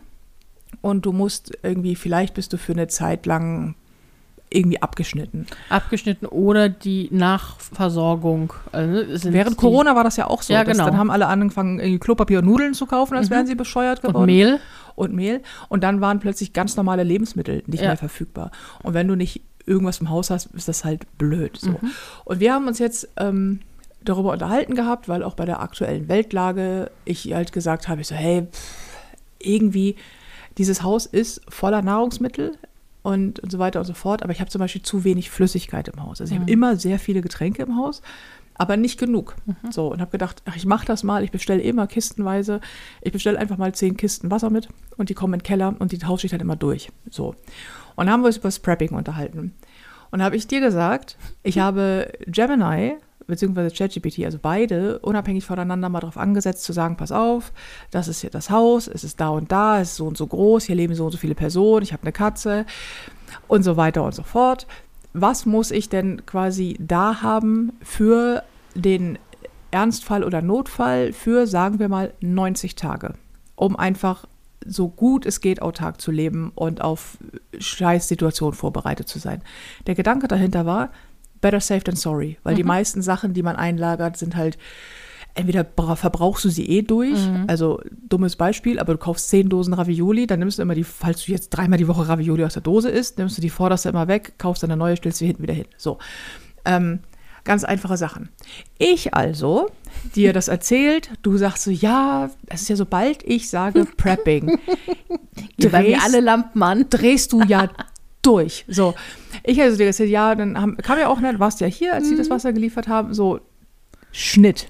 und du musst irgendwie, vielleicht bist du für eine Zeit lang irgendwie abgeschnitten. Abgeschnitten oder die Nachversorgung. Also Während Corona war das ja auch so. Ja, genau. Dann haben alle angefangen, irgendwie Klopapier und Nudeln zu kaufen, als mhm. wären sie bescheuert geworden. Und Mehl. Und Mehl. Und dann waren plötzlich ganz normale Lebensmittel nicht ja. mehr verfügbar. Und wenn du nicht irgendwas im Haus hast, ist das halt blöd. So. Mhm. Und wir haben uns jetzt ähm, darüber unterhalten gehabt, weil auch bei der aktuellen Weltlage ich halt gesagt habe, ich so, hey, pff, irgendwie, dieses Haus ist voller Nahrungsmittel, Und, und so weiter und so fort. Aber ich habe zum Beispiel zu wenig Flüssigkeit im Haus. Also ich mhm. habe immer sehr viele Getränke im Haus, aber nicht genug. Mhm. So, und habe gedacht, ach, ich mache das mal. Ich bestelle immer kistenweise. Ich bestelle einfach mal zehn Kisten Wasser mit und die kommen in den Keller und die tausche ich dann immer durch. So. Und dann haben wir uns über das Prepping unterhalten. Und da habe ich dir gesagt, ich habe Gemini beziehungsweise ChatGPT, also beide, unabhängig voneinander mal drauf angesetzt, zu sagen, pass auf, das ist hier das Haus, es ist da und da, es ist so und so groß, hier leben so und so viele Personen, ich habe eine Katze und so weiter und so fort. Was muss ich denn quasi da haben für den Ernstfall oder Notfall für, sagen wir mal, neunzig Tage, um einfach so gut es geht autark zu leben und auf Scheißsituationen vorbereitet zu sein. Der Gedanke dahinter war, better safe than sorry, weil mhm. die meisten Sachen, die man einlagert, sind halt, entweder verbrauchst du sie eh durch, mhm. also dummes Beispiel, aber du kaufst zehn Dosen Ravioli, dann nimmst du immer die, falls du jetzt dreimal die Woche Ravioli aus der Dose isst, nimmst du die vorderste immer weg, kaufst dann eine neue, stellst sie hinten wieder hin. So, ähm, ganz einfache Sachen. Ich also, dir das erzählt, du sagst so, ja, das ist ja, sobald ich sage Prepping, drehst, bei mir alle Lampen an, drehst du ja durch. So, ich also dir gesagt, ja, dann haben, kam ja auch, ne, du warst ja hier, als sie das Wasser geliefert haben, so, Schnitt.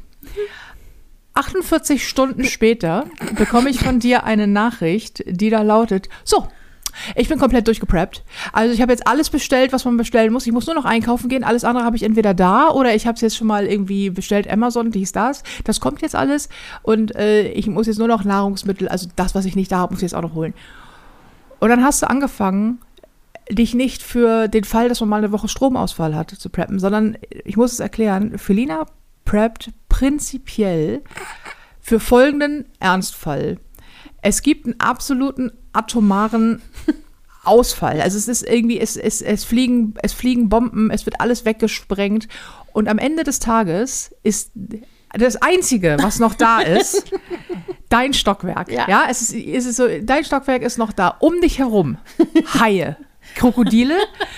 achtundvierzig Stunden später bekomme ich von dir eine Nachricht, die da lautet, so, ich bin komplett durchgepreppt. Also ich habe jetzt alles bestellt, was man bestellen muss. Ich muss nur noch einkaufen gehen. Alles andere habe ich entweder da oder ich habe es jetzt schon mal irgendwie bestellt, Amazon, dies, das. Das kommt jetzt alles und äh, ich muss jetzt nur noch Nahrungsmittel, also das, was ich nicht da habe, muss ich jetzt auch noch holen. Und dann hast du angefangen, dich nicht für den Fall, dass man mal eine Woche Stromausfall hat, zu preppen, sondern ich muss es erklären, Felina preppt prinzipiell für folgenden Ernstfall. Es gibt einen absoluten atomaren Ausfall. Also es ist irgendwie, es, es, es, fliegen, es fliegen Bomben, es wird alles weggesprengt. Und am Ende des Tages ist das Einzige, was noch da ist, dein Stockwerk. Ja, ja es, ist, es ist so, dein Stockwerk ist noch da. Um dich herum Haie, Krokodile,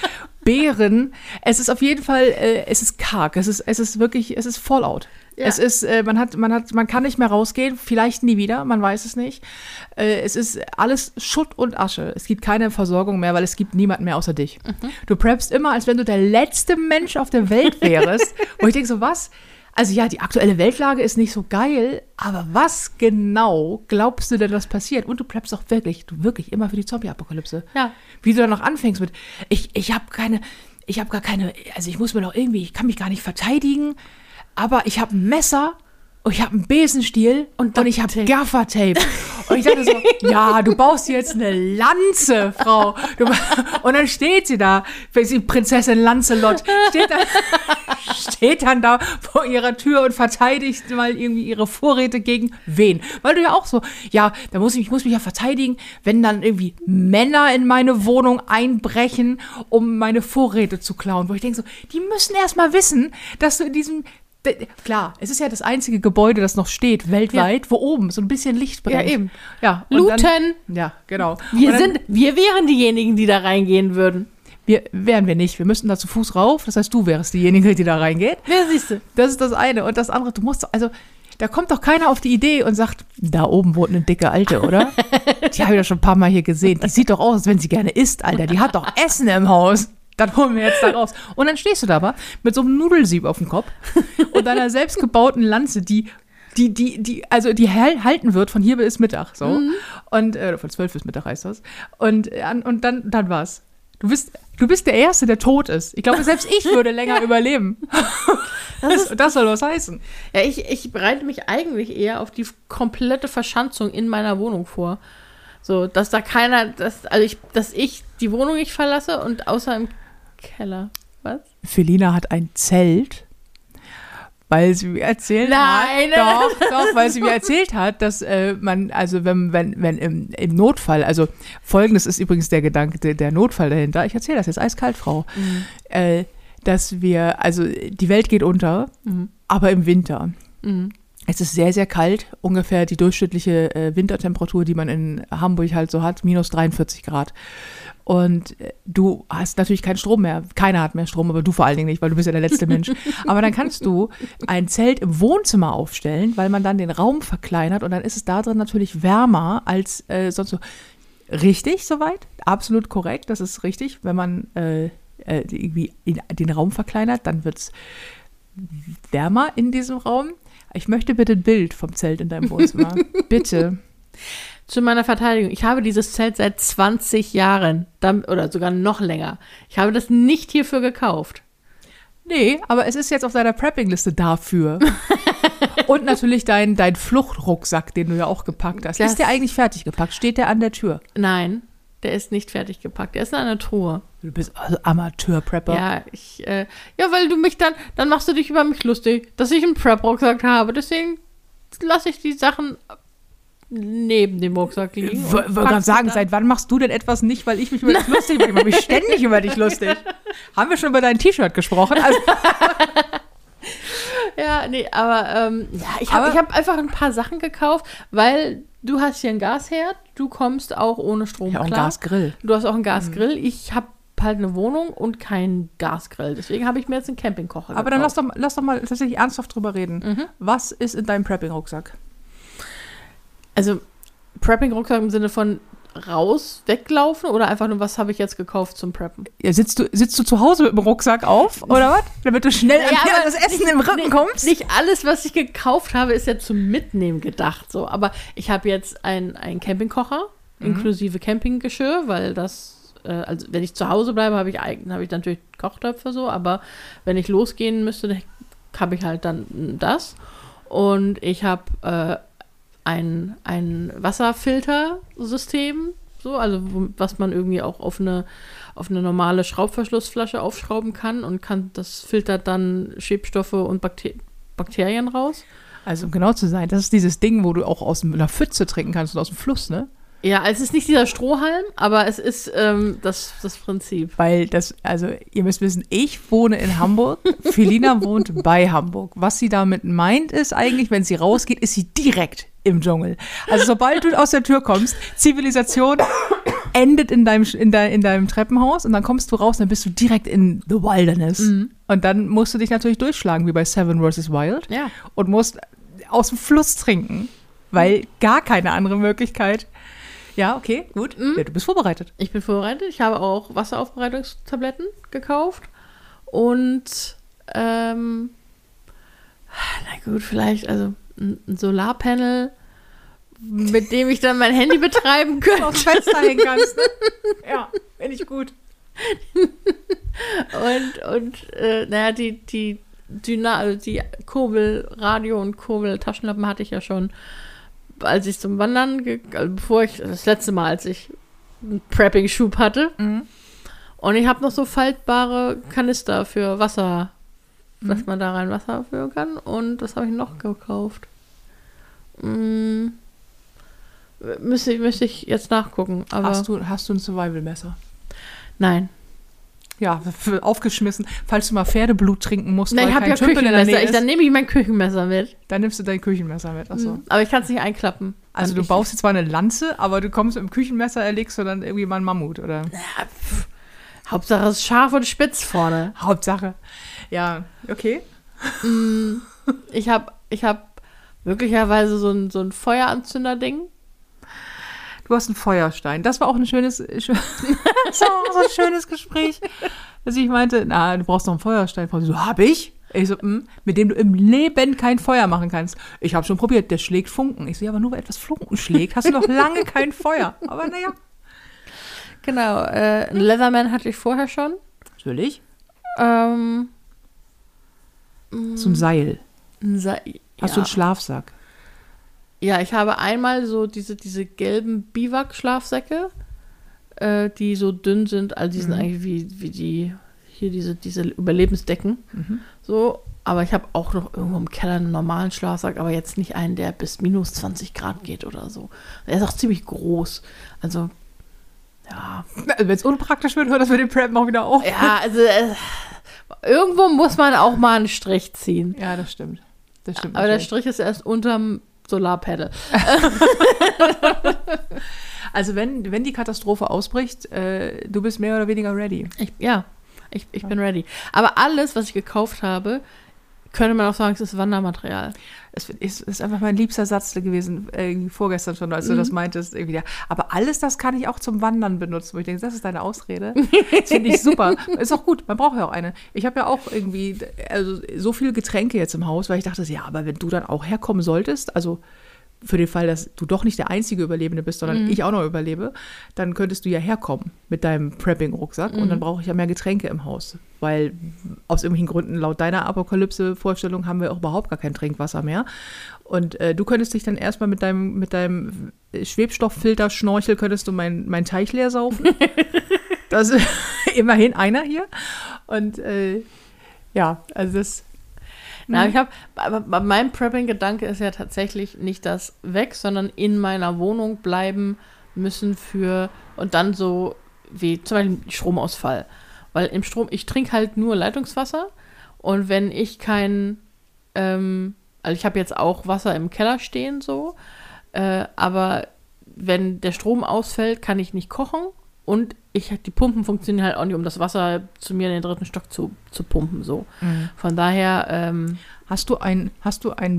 Bären. Es ist auf jeden Fall, äh, es ist karg. Es ist, es ist wirklich, es ist Fallout. Ja. Es ist, äh, man hat, man hat, man kann nicht mehr rausgehen, vielleicht nie wieder, man weiß es nicht. Äh, es ist alles Schutt und Asche. Es gibt keine Versorgung mehr, weil es gibt niemanden mehr außer dich. Mhm. Du preppst immer, als wenn du der letzte Mensch auf der Welt wärst. Wo ich denke so, was? Also ja, die aktuelle Weltlage ist nicht so geil, aber was genau glaubst du denn, was passiert? Und du preppst doch wirklich, du wirklich immer für die Zombie-Apokalypse. Ja. Wie du dann noch anfängst mit, ich, ich habe keine, ich habe gar keine, also ich muss mir doch irgendwie, ich kann mich gar nicht verteidigen. Aber ich habe ein Messer und ich habe einen Besenstiel und, und ich habe Gaffertape. Und ich dachte so, ja, du baust jetzt eine Lanze, Frau. Du, und dann steht sie da, die Prinzessin Lancelot, steht, da, steht dann da vor ihrer Tür und verteidigt mal irgendwie ihre Vorräte gegen wen? Weil du ja auch so, ja, da muss ich, ich muss mich ja verteidigen, wenn dann irgendwie Männer in meine Wohnung einbrechen, um meine Vorräte zu klauen. Wo ich denke so, die müssen erst mal wissen, dass du in diesem Klar, es ist ja das einzige Gebäude, das noch steht, weltweit, ja. wo oben so ein bisschen Licht brennt. Ja, eben. Ja, Looten. Dann, ja, genau. Wir, dann, sind, wir wären diejenigen, die da reingehen würden. Wir wären wir nicht. Wir müssten da zu Fuß rauf. Das heißt, du wärst diejenige, die da reingeht. Wer siehst du? Das ist das eine. Und das andere, du musst, also, da kommt doch keiner auf die Idee und sagt, da oben wohnt eine dicke Alte, oder? Die habe ich doch schon ein paar Mal hier gesehen. Die sieht doch aus, als wenn sie gerne isst, Alter. Die hat doch Essen im Haus. Dann holen wir jetzt da raus. Und dann stehst du da aber mit so einem Nudelsieb auf dem Kopf und deiner selbstgebauten Lanze, die, die, die, die, also die halten wird von hier bis Mittag, so. Mhm. Und, äh, von zwölf bis Mittag heißt das. Und, und dann, dann war's. Du bist, du bist der Erste, der tot ist. Ich glaube, selbst ich würde länger ja. überleben. Das, ist, das soll was heißen. Ja, ich, ich bereite mich eigentlich eher auf die komplette Verschanzung in meiner Wohnung vor. So, dass da keiner, dass, also ich, dass ich die Wohnung nicht verlasse und außer im Keller. Was? Felina hat ein Zelt, weil sie mir erzählt Nein. hat. Doch, doch, weil sie mir erzählt hat, dass äh, man, also wenn, wenn, wenn im, im Notfall, also folgendes ist übrigens der Gedanke, der, der Notfall dahinter, ich erzähle das jetzt eiskalt, Frau, mhm. äh, dass wir, also die Welt geht unter, mhm. aber im Winter. Mhm. Es ist sehr, sehr kalt, ungefähr die durchschnittliche äh, Wintertemperatur, die man in Hamburg halt so hat, minus dreiundvierzig Grad. Und äh, du hast natürlich keinen Strom mehr. Keiner hat mehr Strom, aber du vor allen Dingen nicht, weil du bist ja der letzte Mensch. Aber dann kannst du ein Zelt im Wohnzimmer aufstellen, weil man dann den Raum verkleinert und dann ist es da drin natürlich wärmer als äh, sonst so. Richtig soweit? Absolut korrekt, das ist richtig. Wenn man äh, äh, irgendwie den Raum verkleinert, dann wird es wärmer in diesem Raum. Ich möchte bitte ein Bild vom Zelt in deinem Wohnzimmer. Bitte. Zu meiner Verteidigung. Ich habe dieses Zelt seit zwanzig Jahren. Oder sogar noch länger. Ich habe das nicht hierfür gekauft. Nee, aber es ist jetzt auf deiner Prepping-Liste dafür. Und natürlich dein, dein Fluchtrucksack, den du ja auch gepackt hast. Das ist der eigentlich fertig gepackt? Steht der an der Tür? Nein, der ist nicht fertig gepackt. Der ist in einer Truhe. Du bist also Amateur-Prepper. Ja, ich, äh, ja, weil du mich dann, dann machst du dich über mich lustig, dass ich einen Prep-Rucksack habe. Deswegen lasse ich die Sachen neben dem Rucksack liegen. Ich wollte gerade sagen, seit wann machst du denn etwas nicht, weil ich mich über dich lustig mache? Ich mache mich ständig über dich lustig. Haben wir schon über dein T-Shirt gesprochen? Also ja, nee, aber ähm, ja, ich habe hab einfach ein paar Sachen gekauft, weil du hast hier einen Gasherd, du kommst auch ohne Strom ja, klar. Ja, auch einen Gasgrill. Du hast auch einen Gasgrill. Mhm. Ich habe halt eine Wohnung und keinen Gasgrill. Deswegen habe ich mir jetzt einen Campingkocher gekauft. Aber dann lass doch, lass doch mal tatsächlich ernsthaft drüber reden. Mhm. Was ist in deinem Prepping-Rucksack? Also Prepping-Rucksack im Sinne von raus, weglaufen oder einfach nur, was habe ich jetzt gekauft zum Preppen? Ja, sitzt du, sitzt du zu Hause mit dem Rucksack auf oder was? Damit du schnell ja, an das Essen im Rücken nicht, kommst? Nicht alles, was ich gekauft habe, ist ja zum Mitnehmen gedacht. So. Aber ich habe jetzt einen Campingkocher mhm. inklusive Campinggeschirr, weil das, äh, also wenn ich zu Hause bleibe, habe ich, hab ich natürlich Kochtöpfe so, aber wenn ich losgehen müsste, habe ich halt dann das. Und ich habe äh, ein, ein Wasserfiltersystem, so, also was man irgendwie auch auf eine, auf eine normale Schraubverschlussflasche aufschrauben kann und kann, das filtert dann Schwebstoffe und Bakter- Bakterien raus. Also um genau zu sein, das ist dieses Ding, wo du auch aus einer Pfütze trinken kannst und aus dem Fluss, ne? Ja, es ist nicht dieser Strohhalm, aber es ist ähm, das, das Prinzip. Weil das, also ihr müsst wissen, ich wohne in Hamburg, Felina wohnt bei Hamburg. Was sie damit meint ist eigentlich, wenn sie rausgeht, ist sie direkt im Dschungel. Also sobald du aus der Tür kommst, Zivilisation endet in deinem, in, de, in deinem Treppenhaus und dann kommst du raus und dann bist du direkt in the wilderness. Mhm. Und dann musst du dich natürlich durchschlagen, wie bei Seven versus. Wild. Ja. Und musst aus dem Fluss trinken, weil gar keine andere Möglichkeit. Ja, okay, gut. Mhm. Ja, du bist vorbereitet. Ich bin vorbereitet. Ich habe auch Wasseraufbereitungstabletten gekauft. Und, ähm, na gut, vielleicht, also ein Solarpanel, mit dem ich dann mein Handy betreiben könnte. Aufs Fenster hängen kannst. Ne? Ja, finde ich gut. und, und, äh, naja, die, die, Dyna, also die Kurbel, Radio und Kurbel, Taschenlampen hatte ich ja schon, als ich zum Wandern, ge- also bevor ich, das letzte Mal, als ich einen Prepping-Schub hatte. Mhm. Und ich habe noch so faltbare Kanister für Wasser, mhm. dass man da rein Wasser füllen kann. Und was habe ich noch gekauft? Hm, müsste, ich, müsste ich jetzt nachgucken. Aber hast du, hast du ein Survival-Messer? Nein. Ja, für aufgeschmissen, falls du mal Pferdeblut trinken musst. Nein, ich habe ja Küchenmesser. Ich, dann nehme ich mein Küchenmesser mit. Dann nimmst du dein Küchenmesser mit. Achso. Aber ich kann es nicht einklappen. Also du baust jetzt zwar eine Lanze, aber du kommst mit dem Küchenmesser, erlegst du dann irgendwie mal einen Mammut, oder? Ja, pff. Hauptsache es ist scharf und spitz vorne. Hauptsache. Ja, okay. Ich habe ich hab möglicherweise so ein, so ein Feueranzünder-Ding. Du hast einen Feuerstein. Das war auch ein schönes, das war auch so ein schönes Gespräch. Dass ich meinte, na, du brauchst noch einen Feuerstein. So, hab ich? Ich so, mh, mit dem du im Leben kein Feuer machen kannst. Ich habe schon probiert, der schlägt Funken. Ich so, ja, aber nur weil etwas Funken schlägt, hast du noch lange kein Feuer. Aber naja. Genau, äh, ein Leatherman hatte ich vorher schon. Natürlich. Ähm, so ein Seil. Ein Seil. Hast ja. du einen Schlafsack? Ja, ich habe einmal so diese, diese gelben Biwak-Schlafsäcke, äh, die so dünn sind. Also die sind mhm. eigentlich wie, wie die, hier diese, diese Überlebensdecken. Mhm. So, aber ich habe auch noch irgendwo im Keller einen normalen Schlafsack, aber jetzt nicht einen, der bis minus zwanzig Grad geht oder so. Er ist auch ziemlich groß. Also, ja. Wenn es unpraktisch wird, hört das mit dem Preppen auch wieder auf. Ja, also äh, irgendwo muss man auch mal einen Strich ziehen. Ja, das stimmt. Das stimmt aber natürlich. Der Strich ist erst unterm Solarpanel. Also wenn, wenn die Katastrophe ausbricht, äh, du bist mehr oder weniger ready. Ich, ja, ich, ich ja. bin ready. Aber alles, was ich gekauft habe, könnte man auch sagen, es ist Wandermaterial. Es ist, ist einfach mein liebster Satz gewesen, irgendwie vorgestern schon, als mhm. du das meintest. Irgendwie. Aber alles das kann ich auch zum Wandern benutzen, wo ich denke, das ist deine Ausrede. Das finde ich super. Ist auch gut, man braucht ja auch eine. Ich habe ja auch irgendwie also so viele Getränke jetzt im Haus, weil ich dachte, ja, aber wenn du dann auch herkommen solltest, also für den Fall, dass du doch nicht der einzige Überlebende bist, sondern mhm. ich auch noch überlebe, dann könntest du ja herkommen mit deinem Prepping-Rucksack mhm. und dann brauche ich ja mehr Getränke im Haus, weil aus irgendwelchen Gründen laut deiner Apokalypse-Vorstellung haben wir auch überhaupt gar kein Trinkwasser mehr und äh, du könntest dich dann erstmal mit deinem, mit deinem Schwebstofffilter-Schnorchel könntest du mein, mein Teich leer saufen. Das ist immerhin einer hier und äh, ja, also das Na, ich habe, aber mein Prepping-Gedanke ist ja tatsächlich nicht das weg, sondern in meiner Wohnung bleiben müssen für, und dann so wie zum Beispiel Stromausfall. Weil im Strom, ich trinke halt nur Leitungswasser und wenn ich kein, ähm, also ich habe jetzt auch Wasser im Keller stehen so, äh, aber wenn der Strom ausfällt, kann ich nicht kochen. Und ich, die Pumpen funktionieren halt auch nicht, um das Wasser zu mir in den dritten Stock zu, zu pumpen. So. Mhm. Von daher. Ähm, hast du ein, hast du einen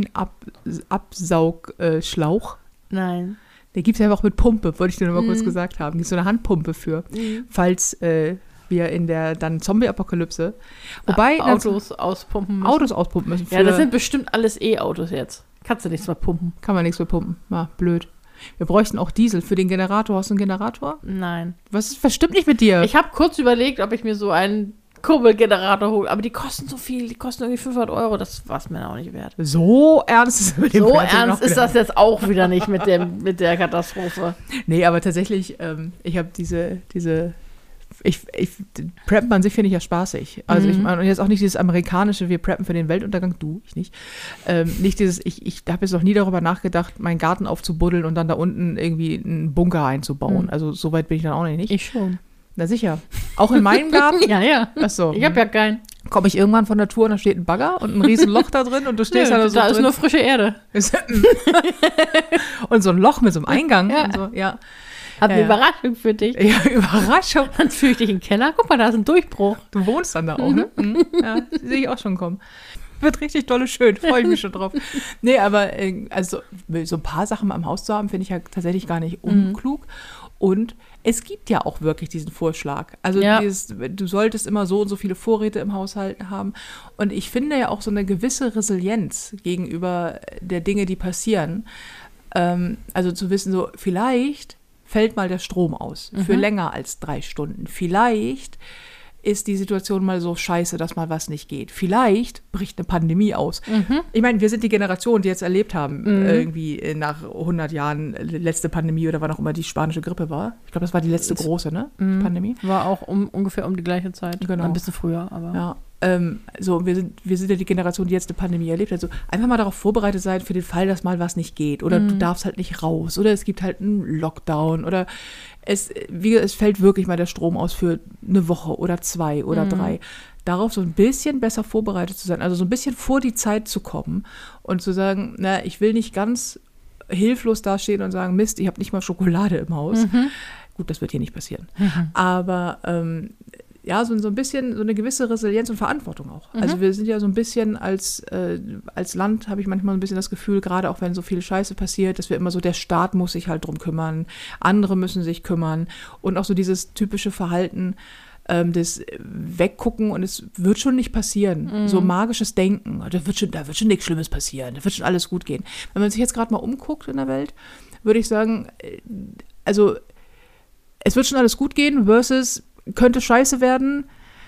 Benzinabsaugschlauch? Nein. Der gibt es ja auch mit Pumpe, wollte ich dir nur mal mhm. kurz gesagt haben. Gibt so eine Handpumpe für, mhm. falls äh, wir in der dann Zombie-Apokalypse. Wobei. Autos dann, auspumpen müssen. Autos auspumpen müssen. Ja, das sind bestimmt alles E-Autos jetzt. Kannst du nichts mehr pumpen. Kann man nichts mehr pumpen. Ja, blöd. Wir bräuchten auch Diesel für den Generator. Hast du einen Generator? Nein. Was, was stimmt nicht mit dir? Ich habe kurz überlegt, ob ich mir so einen Kurbelgenerator hole. Aber die kosten so viel. Die kosten irgendwie fünfhundert Euro. Das war es mir auch nicht wert. So ernst ist, mit dem so ernst ist das jetzt auch wieder nicht mit, dem, mit der Katastrophe. Nee, aber tatsächlich, ähm, ich habe diese, diese ich, ich Preppen an sich finde ich ja spaßig. Also Mhm. ich meine, und jetzt auch nicht dieses amerikanische, wir preppen für den Weltuntergang, du, ich nicht. Ähm, nicht dieses, ich, ich habe jetzt noch nie darüber nachgedacht, meinen Garten aufzubuddeln und dann da unten irgendwie einen Bunker einzubauen. Mhm. Also so weit bin ich dann auch noch nicht. Ich schon. Na sicher. Auch in meinem Garten? Ja, ja. Ach so. Ich habe ja keinen. Komme ich irgendwann von der Tour und da steht ein Bagger und ein riesen Loch da drin und du stehst Nö, da so da ist drin. nur frische Erde. Und so ein Loch mit so einem Eingang. Ja. Und so, ja. Hab Ja, eine ja. Überraschung für dich. Ja, Überraschung. Dann führe ich dich in den Keller. Guck mal, da ist ein Durchbruch. Du wohnst dann da auch, ne? Mhm. Ja, sehe ich auch schon kommen. Wird richtig dolle schön, freue ich mich schon drauf. Nee, aber äh, also so ein paar Sachen mal im Haus zu haben, finde ich ja tatsächlich gar nicht unklug. Und es gibt ja auch wirklich diesen Vorschlag. Also Ja. dieses, du solltest immer so und so viele Vorräte im Haushalt haben. Und ich finde ja auch so eine gewisse Resilienz gegenüber der Dinge, die passieren. Ähm, also zu wissen, so vielleicht fällt mal der Strom aus für länger als drei Stunden. Vielleicht ist die Situation mal so scheiße, dass mal was nicht geht. Vielleicht bricht eine Pandemie aus. Mhm. Ich meine, wir sind die Generation, die jetzt erlebt haben, mhm. irgendwie nach hundert Jahren letzte Pandemie oder wann auch immer die spanische Grippe war. Ich glaube, das war die letzte große, ne? Mhm. Pandemie. War auch um, ungefähr um die gleiche Zeit. Genau. Ein bisschen früher, aber. Ja. Ähm, so, wir sind, wir sind ja die Generation, die jetzt eine Pandemie erlebt hat. Also einfach mal darauf vorbereitet sein für den Fall, dass mal was nicht geht. Oder mhm. du darfst halt nicht raus. Oder es gibt halt einen Lockdown. Oder es, wie, es fällt wirklich mal der Strom aus für eine Woche oder zwei oder mhm. drei. Darauf so ein bisschen besser vorbereitet zu sein. Also so ein bisschen vor die Zeit zu kommen und zu sagen, na, ich will nicht ganz hilflos dastehen und sagen, Mist, ich habe nicht mal Schokolade im Haus. Mhm. Gut, das wird hier nicht passieren. Mhm. Aber ähm, ja, so, so ein bisschen, so eine gewisse Resilienz und Verantwortung auch. Mhm. Also wir sind ja so ein bisschen als, äh, als Land, habe ich manchmal ein bisschen das Gefühl, gerade auch wenn so viel Scheiße passiert, dass wir immer so, der Staat muss sich halt drum kümmern, andere müssen sich kümmern und auch so dieses typische Verhalten, ähm, das Weggucken und es wird schon nicht passieren. Mhm. So magisches Denken, da wird schon, da wird schon nichts Schlimmes passieren, da wird schon alles gut gehen. Wenn man sich jetzt gerade mal umguckt in der Welt, würde ich sagen, also es wird schon alles gut gehen versus könnte scheiße werden,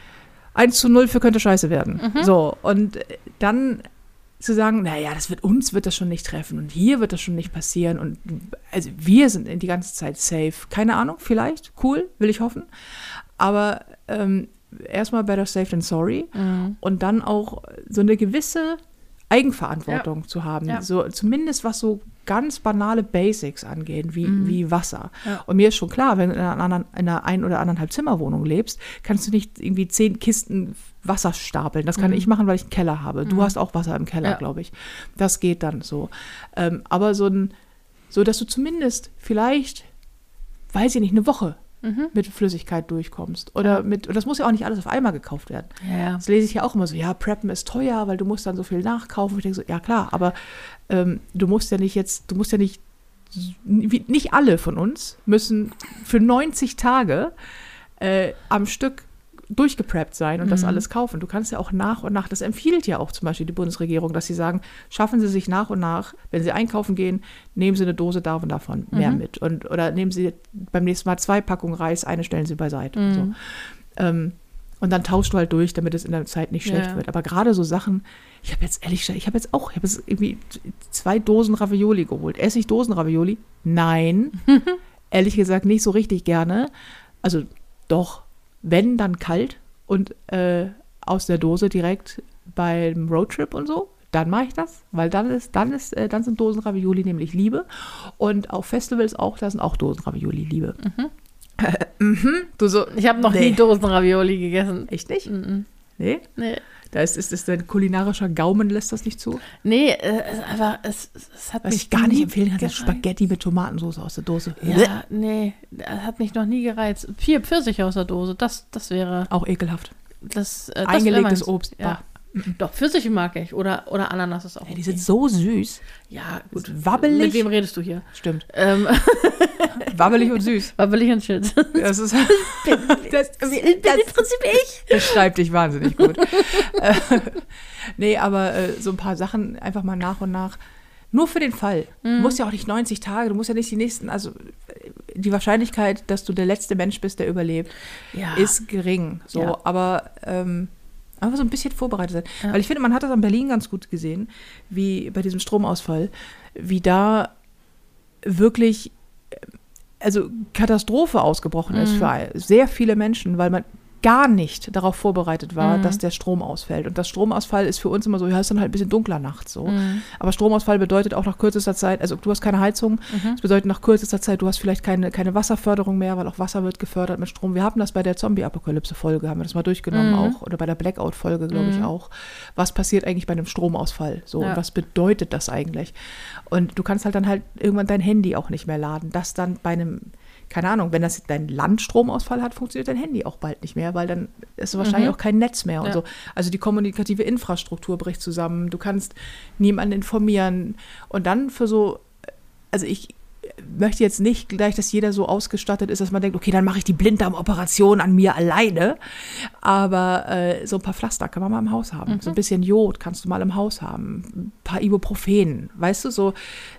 eins zu null für könnte scheiße werden. Mhm. So, und dann zu sagen, naja, das wird uns wird das schon nicht treffen und hier wird das schon nicht passieren und also wir sind die ganze Zeit safe. Keine Ahnung, vielleicht, cool, will ich hoffen. Aber ähm, erstmal better safe than sorry mhm. und dann auch so eine gewisse Eigenverantwortung ja. zu haben. Ja. So, zumindest was so ganz banale Basics angeht, wie, mhm. wie Wasser. Ja. Und mir ist schon klar, wenn du in einer, anderen, in einer ein- oder anderthalb Zimmerwohnung lebst, kannst du nicht irgendwie zehn Kisten Wasser stapeln. Das kann mhm. ich machen, weil ich einen Keller habe. Du mhm. hast auch Wasser im Keller, ja. glaube ich. Das geht dann so. Ähm, aber so, ein, so, dass du zumindest vielleicht, weiß ich nicht, eine Woche Mhm. mit Flüssigkeit durchkommst. Oder ja. mit, und das muss ja auch nicht alles auf einmal gekauft werden. Ja. Das lese ich ja auch immer so, ja, Preppen ist teuer, weil du musst dann so viel nachkaufen. Und ich denke so, ja klar, aber ähm, du musst ja nicht jetzt, du musst ja nicht, wie, nicht alle von uns müssen für neunzig Tage äh, am Stück durchgepreppt sein und mhm. das alles kaufen. Du kannst ja auch nach und nach, das empfiehlt ja auch zum Beispiel die Bundesregierung, dass sie sagen, schaffen Sie sich nach und nach, wenn Sie einkaufen gehen, nehmen Sie eine Dose davon davon mehr mhm. mit. Und, oder nehmen Sie beim nächsten Mal zwei Packungen Reis, eine stellen Sie beiseite. Mhm. Und, so. ähm, und dann tauschst du halt durch, damit es in der Zeit nicht schlecht ja. wird. Aber gerade so Sachen, ich habe jetzt ehrlich gesagt, ich habe jetzt auch, ich habe jetzt irgendwie zwei Dosen Ravioli geholt. Esse ich Dosen Ravioli? Nein. Ehrlich gesagt nicht so richtig gerne. Also doch, wenn, dann kalt und äh, aus der Dose direkt beim Roadtrip und so, dann mache ich das, weil dann ist, dann ist, äh, dann sind Dosen Ravioli nämlich Liebe und auf Festivals auch, da sind auch Dosen Ravioli Liebe. Mhm. Äh, mhm. Du so, ich habe noch nee. nie Dosen Ravioli gegessen. Echt nicht? Mhm. Nee? Nee. Da ist, ist, ist dein kulinarischer Gaumen lässt das nicht zu? Nee, äh, es, einfach, es, es hat Was mich ich gar nicht nie empfehlen kann, gereizt. ist Spaghetti mit Tomatensauce aus der Dose. Ja, nee, das hat mich noch nie gereizt. Vier Pfirsich aus der Dose, das, das wäre... Auch ekelhaft. Das, äh, das Eingelegtes Obst. Ja. Doch, Pfirsiche mag ich. Oder, oder Ananas ist auch ja, die okay. sind so süß. Ja, gut. Wabbelig. Mit wem redest du hier? Stimmt. Ähm. Wabbelig und süß. Wabbelig und shit. Das ist... das, das, das, das im Prinzip ich. Das schreibt dich wahnsinnig gut. äh, nee, aber äh, so ein paar Sachen einfach mal nach und nach. Nur für den Fall. Mhm. Du musst ja auch nicht neunzig Tage, du musst ja nicht die nächsten, also die Wahrscheinlichkeit, dass du der letzte Mensch bist, der überlebt, ja. ist gering. So, ja. aber ähm, einfach so ein bisschen vorbereitet sein. Ja. Weil ich finde, man hat das an Berlin ganz gut gesehen, wie bei diesem Stromausfall, wie da wirklich also Katastrophe ausgebrochen ist für sehr viele Menschen, weil man gar nicht darauf vorbereitet war, mhm. dass der Strom ausfällt. Und das Stromausfall ist für uns immer so, ja, ist dann halt ein bisschen dunkler nachts so. Mhm. Aber Stromausfall bedeutet auch nach kürzester Zeit, also du hast keine Heizung, das mhm. bedeutet nach kürzester Zeit, du hast vielleicht keine, keine Wasserförderung mehr, weil auch Wasser wird gefördert mit Strom. Wir haben das bei der Zombie-Apokalypse-Folge, haben wir das mal durchgenommen mhm. auch, oder bei der Blackout-Folge, glaube mhm. ich auch. Was passiert eigentlich bei einem Stromausfall? So, ja. Und was bedeutet das eigentlich? Und du kannst halt dann halt irgendwann dein Handy auch nicht mehr laden. Das dann bei einem keine Ahnung, wenn das dein Land Stromausfall hat, funktioniert dein Handy auch bald nicht mehr, weil dann ist wahrscheinlich mhm. auch kein Netz mehr und ja. so. Also die kommunikative Infrastruktur bricht zusammen, du kannst niemanden informieren und dann für so, also ich möchte jetzt nicht gleich, dass jeder so ausgestattet ist, dass man denkt, okay, dann mache ich die Blinddarmoperation an mir alleine, aber äh, so ein paar Pflaster kann man mal im Haus haben, mhm. so ein bisschen Jod kannst du mal im Haus haben, ein paar Ibuprofen, weißt du, so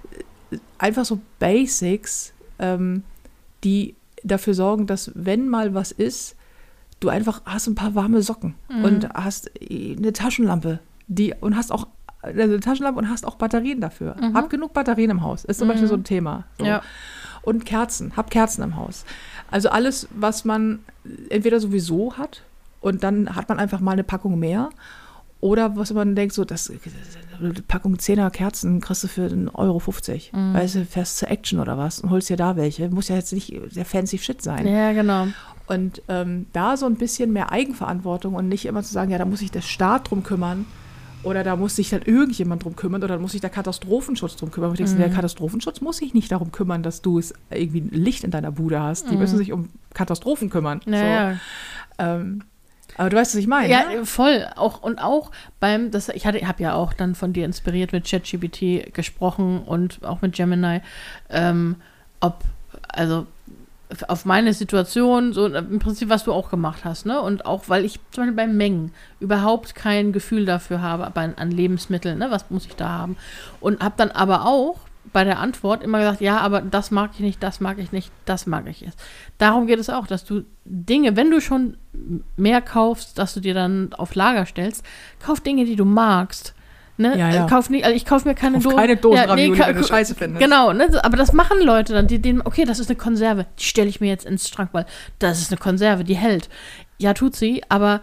einfach so Basics, ähm, die dafür sorgen, dass wenn mal was ist, du einfach hast ein paar warme Socken mhm. und hast eine Taschenlampe die, und hast auch eine Taschenlampe und hast auch Batterien dafür. Mhm. Hab genug Batterien im Haus. Ist zum mhm. Beispiel so ein Thema. So. Ja. Und Kerzen. Hab Kerzen im Haus. Also alles, was man entweder sowieso hat und dann hat man einfach mal eine Packung mehr oder was man denkt, so, das, eine Packung zehner Kerzen kriegst du für einen Euro fünfzig. Mhm. Weißt du, fährst zur Action oder was und holst dir da welche. Muss ja jetzt nicht der fancy Shit sein. Ja, genau. Und ähm, da so ein bisschen mehr Eigenverantwortung und nicht immer zu sagen, ja, da muss sich der Staat drum kümmern oder da muss sich dann irgendjemand drum kümmern oder da muss sich der Katastrophenschutz drum kümmern. Und ich denke, mhm. der Katastrophenschutz muss sich nicht darum kümmern, dass du es irgendwie ein Licht in deiner Bude hast. Die mhm. müssen sich um Katastrophen kümmern. Ja, so. ähm, Aber du weißt, was ich meine. Ja, ne? voll. Auch, und auch beim, das, ich hatte, habe ja auch dann von dir inspiriert mit ChatGPT gesprochen und auch mit Gemini, ähm, ob, also auf meine Situation, so im Prinzip, was du auch gemacht hast, ne? Und auch, weil ich zum Beispiel bei Mengen überhaupt kein Gefühl dafür habe, bei, an Lebensmitteln, ne? Was muss ich da haben? Und habe dann aber auch bei der Antwort immer gesagt, ja, aber das mag ich nicht, das mag ich nicht, das mag ich jetzt. Darum geht es auch, dass du Dinge, wenn du schon mehr kaufst, dass du dir dann auf Lager stellst, kauf Dinge, die du magst. Ne? Ja, ja. Kauf nicht, also ich kaufe mir keine Dosen. Keine Dosen, ja, nee, ka- wenn du Scheiße findest. Genau, ne? Aber das machen Leute dann, die denen, okay, das ist eine Konserve, die stelle ich mir jetzt ins Schrank, weil das ist eine Konserve, die hält. Ja, tut sie, aber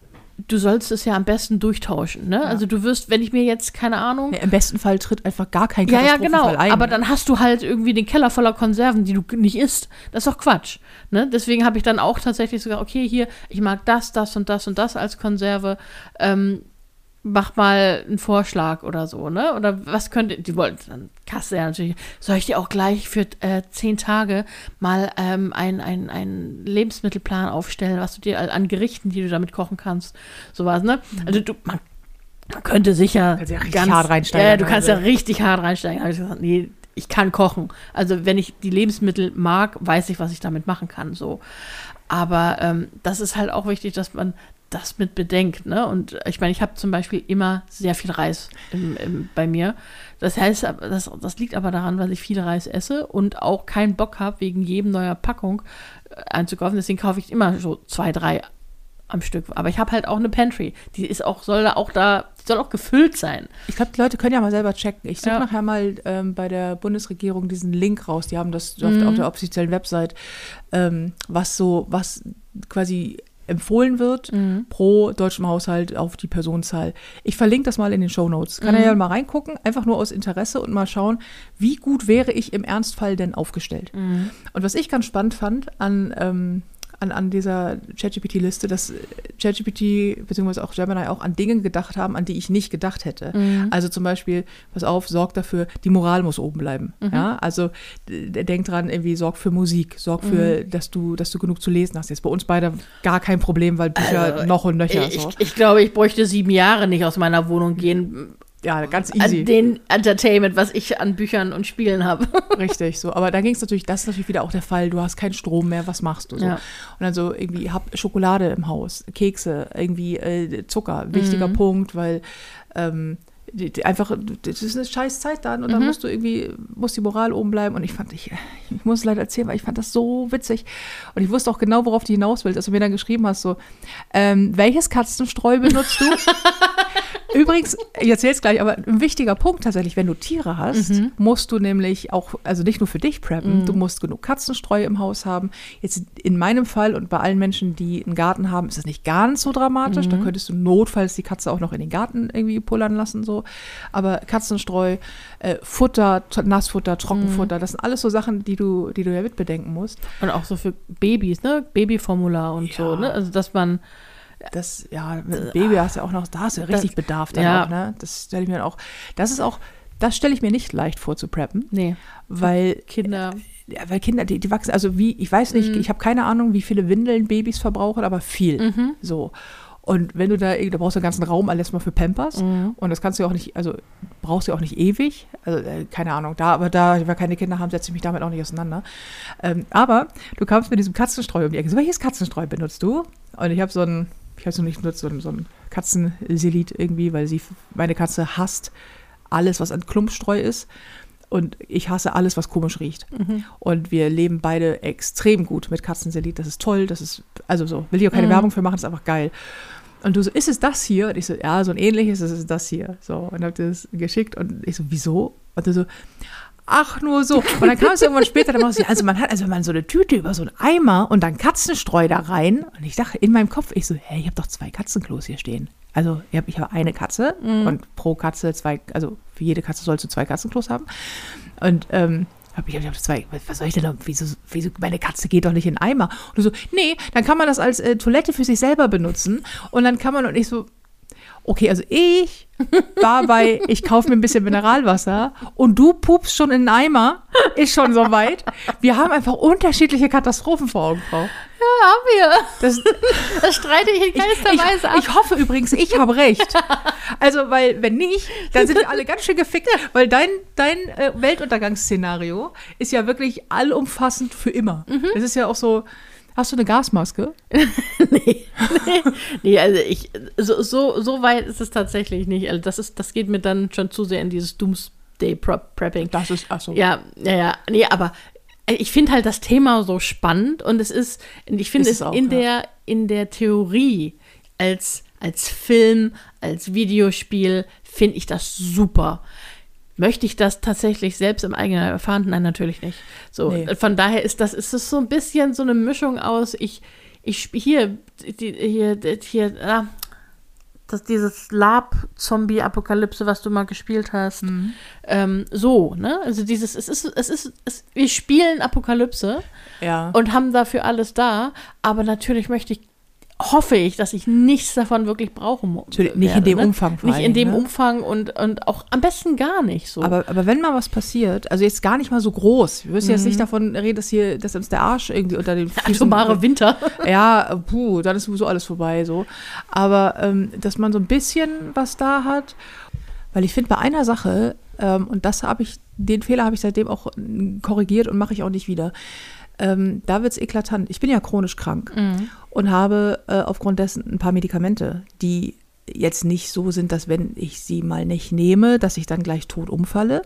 du sollst es ja am besten durchtauschen, ne? Ja. Also du wirst, wenn ich mir jetzt, keine Ahnung... Ja, im besten Fall tritt einfach gar kein Katastrophenfall ja, ja, genau. ein. Aber dann hast du halt irgendwie den Keller voller Konserven, die du nicht isst. Das ist doch Quatsch, ne? Deswegen habe ich dann auch tatsächlich sogar, okay, hier, ich mag das, das und das und das als Konserve, ähm, mach mal einen Vorschlag oder so, ne? Oder was könnte, die wollten dann, Kasse ja natürlich, soll ich dir auch gleich für äh, zehn Tage mal ähm, einen ein Lebensmittelplan aufstellen, was du dir an Gerichten, die du damit kochen kannst, sowas, ne? Mhm. Also du, man, man könnte sicher kannst ja richtig ganz, hart reinsteigen. Ja, du kannst ja richtig hart reinsteigen. Habe ich gesagt, nee, ich kann kochen. Also wenn ich die Lebensmittel mag, weiß ich, was ich damit machen kann, so. Aber ähm, das ist halt auch wichtig, dass man das mit bedenkt, ne? Und ich meine, ich habe zum Beispiel immer sehr viel Reis im, im, bei mir. Das heißt, das, das liegt aber daran, weil ich viel Reis esse und auch keinen Bock habe, wegen jedem neuer Packung einzukaufen. Deswegen kaufe ich immer so zwei, drei am Stück. Aber ich habe halt auch eine Pantry. Die ist auch, soll da auch da, die soll auch gefüllt sein. Ich glaube, die Leute können ja mal selber checken. Ich suche Ja. nachher mal ähm, bei der Bundesregierung diesen Link raus. Die haben das auf, Mhm. auf der offiziellen Website, ähm, was so, was quasi empfohlen wird Mhm. pro deutschem Haushalt auf die Personenzahl. Ich verlinke das mal in den Shownotes. Kann Mhm. er ja mal reingucken, einfach nur aus Interesse und mal schauen, wie gut wäre ich im Ernstfall denn aufgestellt. Mhm. Und was ich ganz spannend fand an, ähm, an, an dieser ChatGPT-Liste, dass ChatGPT bzw. auch Gemini auch an Dingen gedacht haben, an die ich nicht gedacht hätte. Mhm. Also zum Beispiel, pass auf, sorg dafür, die Moral muss oben bleiben. Mhm. Ja, also der denkt dran, irgendwie sorg für Musik, sorg für, Mhm. dass du, dass du genug zu lesen hast. Jetzt bei uns beide gar kein Problem, weil Bücher Also, noch und nöcher. Ich, So. ich glaube, ich bräuchte sieben Jahre nicht aus meiner Wohnung gehen. Ja, ganz easy. An den Entertainment, was ich an Büchern und Spielen habe. Richtig, so. Aber da ging es natürlich, das ist natürlich wieder auch der Fall, du hast keinen Strom mehr, was machst du so? Ja. Und dann so irgendwie, hab Schokolade im Haus, Kekse, irgendwie äh, Zucker, wichtiger Mhm. Punkt, weil ähm, die, die einfach, das ist eine scheiß Zeit dann und dann Mhm. musst du irgendwie, muss die Moral oben bleiben und ich fand, ich, ich muss es leider erzählen, weil ich fand das so witzig und ich wusste auch genau, worauf du hinaus willst, als du mir dann geschrieben hast, so, ähm, welches Katzenstreu benutzt du? Übrigens, ich erzähle es gleich, aber ein wichtiger Punkt tatsächlich, wenn du Tiere hast, mhm. musst du nämlich auch, also nicht nur für dich preppen, mhm. du musst genug Katzenstreu im Haus haben. Jetzt in meinem Fall und bei allen Menschen, die einen Garten haben, ist das nicht ganz so dramatisch. Mhm. Da könntest du notfalls die Katze auch noch in den Garten irgendwie pullern lassen. So. Aber Katzenstreu, äh, Futter, Nassfutter, Trockenfutter, mhm. das sind alles so Sachen, die du, die du ja mitbedenken musst. Und auch so für Babys, ne? Babyformular und ja. so, ne? Also dass man Das, ja, mit dem Baby hast du ja auch noch, da hast du ja richtig das, Bedarf dann ja. auch, ne? Das stelle ich mir auch, das ist auch, das stelle ich mir nicht leicht vor zu preppen. Nee. Weil Kinder. Ja, weil Kinder, die, die wachsen, also wie, ich weiß nicht, mhm. ich habe keine Ahnung, wie viele Windeln Babys verbrauchen, aber viel. Mhm. So. Und wenn du da, da brauchst du einen ganzen Raum alles mal für Pampers. Mhm. Und das kannst du auch nicht, also brauchst du auch nicht ewig. Also äh, keine Ahnung, da, aber da wir keine Kinder haben, setze ich mich damit auch nicht auseinander. Ähm, aber du kamst mit diesem Katzenstreu um die Ecke. So, welches Katzenstreu benutzt du? Und ich habe so ein, ich habe so nicht benutzt, so ein, so ein Katzenselit irgendwie, weil sie, meine Katze hasst alles, was an Klumpstreu ist. Und ich hasse alles, was komisch riecht. Mhm. Und wir leben beide extrem gut mit Katzenselit. Das ist toll, das ist, also so, will ich auch keine mhm. Werbung für machen, das ist einfach geil. Und du so, ist es das hier? Und ich so, ja, so ein ähnliches ist es das hier. So, und hab das geschickt und ich so, wieso? Und du so, ach, nur so. Und dann kam es irgendwann später, dann machst du, also man hat, also wenn man so eine Tüte über so einen Eimer und dann Katzenstreu da rein. Und ich dachte in meinem Kopf, ich so, hä, ich habe doch zwei Katzenklos hier stehen. Also ich habe ich hab eine Katze mhm. und pro Katze zwei, also für jede Katze sollst du zwei Katzenklos haben. Und ähm, hab ich habe zwei, was soll ich denn da, wieso, wieso, meine Katze geht doch nicht in den Eimer. Und du so, nee, dann kann man das als äh, Toilette für sich selber benutzen. Und dann kann man, und ich so, okay, also ich war bei, ich kaufe mir ein bisschen Mineralwasser und du pupst schon in den Eimer, ist schon soweit. Wir haben einfach unterschiedliche Katastrophen vor Augen, Frau. Ja, haben wir. Das, das streite ich in keinster ich, Weise ich, ab. Ich hoffe übrigens, ich habe recht. Also, weil, wenn nicht, dann sind wir alle ganz schön gefickt, weil dein, dein äh, Weltuntergangsszenario ist ja wirklich allumfassend für immer. Mhm. Das ist ja auch so, hast du eine Gasmaske? nee, nee. Nee, also ich, so, so, so weit ist es tatsächlich nicht. Also das ist, das geht mir dann schon zu sehr in dieses Doomsday-Prepping. Das ist, ach so. Ja, ja, ja. Nee, aber ich finde halt das Thema so spannend und es ist, ich finde es, es auch, in, ja. der, in der Theorie als, als Film, als Videospiel, finde ich das super. Möchte ich das tatsächlich selbst im eigenen erfahren? Nein, natürlich nicht. So, nee. Von daher ist das, ist das so ein bisschen so eine Mischung aus, ich, ich hier, die, hier, hier, ah, das, dieses Lab-Zombie-Apokalypse, was du mal gespielt hast. Mhm. Ähm, so, ne? Also dieses, es ist, es ist, es, wir spielen Apokalypse ja. und haben dafür alles da, aber natürlich möchte ich, hoffe ich, dass ich nichts davon wirklich brauchen muss. Nicht werde, in dem ne? Umfang. Nicht in dem ne? Umfang und, und auch am besten gar nicht so. Aber, aber wenn mal was passiert, also jetzt gar nicht mal so groß, wir müssen mhm. jetzt nicht davon reden, dass hier, dass uns der Arsch irgendwie unter den Füßen... Atomare Winter. Ja, puh, dann ist sowieso alles vorbei, so. Aber ähm, dass man so ein bisschen was da hat, weil ich finde bei einer Sache, ähm, und das habe ich, den Fehler habe ich seitdem auch korrigiert und mache ich auch nicht wieder, Ähm, da wird es eklatant. Ich bin ja chronisch krank mhm. und habe äh, aufgrund dessen ein paar Medikamente, die jetzt nicht so sind, dass wenn ich sie mal nicht nehme, dass ich dann gleich tot umfalle.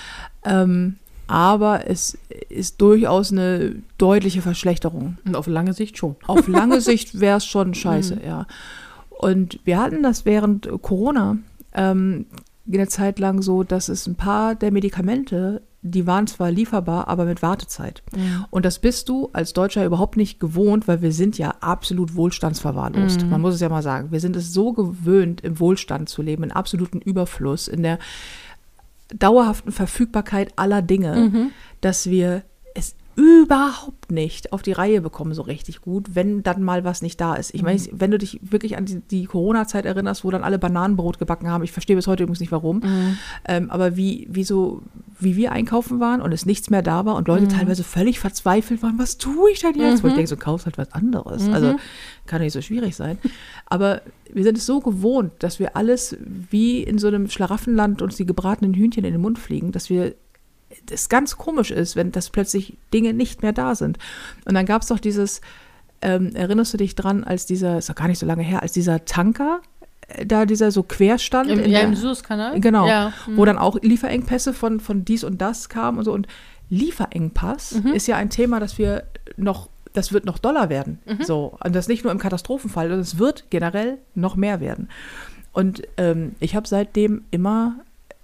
Ähm, aber es ist durchaus eine deutliche Verschlechterung. Und auf lange Sicht schon. Auf lange Sicht wäre es schon scheiße, mhm. ja. Und wir hatten das während Corona ähm, eine Zeit lang so, dass es ein paar der Medikamente, die waren zwar lieferbar, aber mit Wartezeit. Mhm. Und das bist du als Deutscher überhaupt nicht gewohnt, weil wir sind ja absolut wohlstandsverwahrlost. Mhm. Man muss es ja mal sagen. Wir sind es so gewöhnt, im Wohlstand zu leben, in absoluten Überfluss, in der dauerhaften Verfügbarkeit aller Dinge, mhm. dass wir es überhaupt nicht auf die Reihe bekommen so richtig gut, wenn dann mal was nicht da ist. Ich meine, wenn du dich wirklich an die, die Corona-Zeit erinnerst, wo dann alle Bananenbrot gebacken haben, ich verstehe bis heute übrigens nicht, warum, mhm. ähm, aber wie, wie so, wie wir einkaufen waren und es nichts mehr da war und Leute mhm. teilweise völlig verzweifelt waren, was tue ich denn jetzt? Mhm. Wo ich denke, so kaufst halt was anderes. Mhm. Also kann nicht so schwierig sein. Aber wir sind es so gewohnt, dass wir alles wie in so einem Schlaraffenland uns die gebratenen Hühnchen in den Mund fliegen, dass wir das ganz komisch ist, wenn das plötzlich Dinge nicht mehr da sind. Und dann gab es doch dieses, ähm, erinnerst du dich dran, als dieser, ist doch gar nicht so lange her, als dieser Tanker, äh, da dieser so quer stand. Im, in ja, der, im Suezkanal. Genau, ja. mhm. wo dann auch Lieferengpässe von, von dies und das kamen und so. Und Lieferengpass mhm. ist ja ein Thema, das wir noch, das wird noch doller werden. Mhm. So. Und das nicht nur im Katastrophenfall, sondern es wird generell noch mehr werden. Und ähm, ich habe seitdem immer,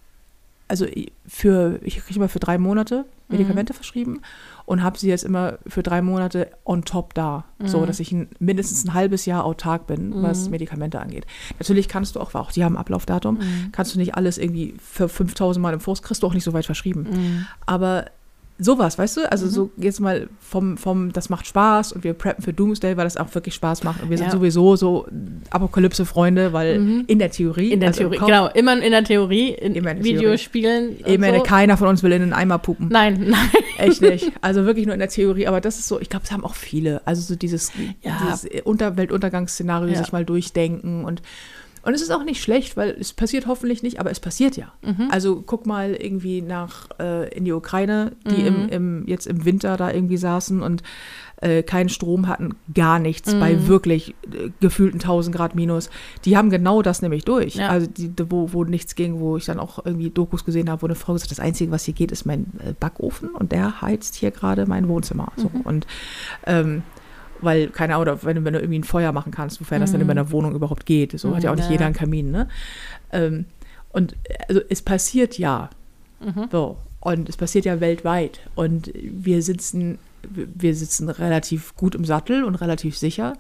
also für, ich kriege immer für drei Monate Medikamente mhm. verschrieben und habe sie jetzt immer für drei Monate on top da, mhm. so dass ich ein, mindestens ein halbes Jahr autark bin, mhm. was Medikamente angeht. Natürlich kannst du auch, auch die haben Ablaufdatum, mhm. kannst du nicht alles irgendwie für fünftausend Mal im Voraus, kriegst du auch nicht so weit verschrieben. Mhm. Aber sowas, weißt du? Also mhm. so jetzt mal vom, vom, das macht Spaß und wir preppen für Doomsday, weil das auch wirklich Spaß macht. Und wir sind ja. sowieso so Apokalypse-Freunde, weil mhm. in der Theorie. In der also Theorie, genau. Immer in der Theorie, in, in der Videospielen. Theorie. Immer, so. Keiner von uns will in einen Eimer pupen. Nein, nein. Echt nicht. Also wirklich nur in der Theorie. Aber das ist so, ich glaube, das haben auch viele. Also so dieses, ja. dieses Unter- Weltuntergangsszenario ja. sich mal durchdenken und Und es ist auch nicht schlecht, weil es passiert hoffentlich nicht, aber es passiert ja. Mhm. Also guck mal irgendwie nach äh, in die Ukraine, die mhm. im, im, jetzt im Winter da irgendwie saßen und äh, keinen Strom hatten, gar nichts, mhm. bei wirklich äh, gefühlten tausend Grad minus. Die haben genau das nämlich durch. Ja. Also die, wo, wo nichts ging, wo ich dann auch irgendwie Dokus gesehen habe, wo eine Frau gesagt hat, das Einzige, was hier geht, ist mein äh, Backofen und der heizt hier gerade mein Wohnzimmer. Mhm. So. Und ähm, weil, keine Ahnung, wenn du, wenn du irgendwie ein Feuer machen kannst, wofern mhm. das dann in einer Wohnung überhaupt geht. So mhm, hat ja auch nicht ja. jeder einen Kamin, ne? Ähm, und also es passiert ja. Mhm. So. Und es passiert ja weltweit. Und wir sitzen, wir sitzen relativ gut im Sattel und relativ sicher.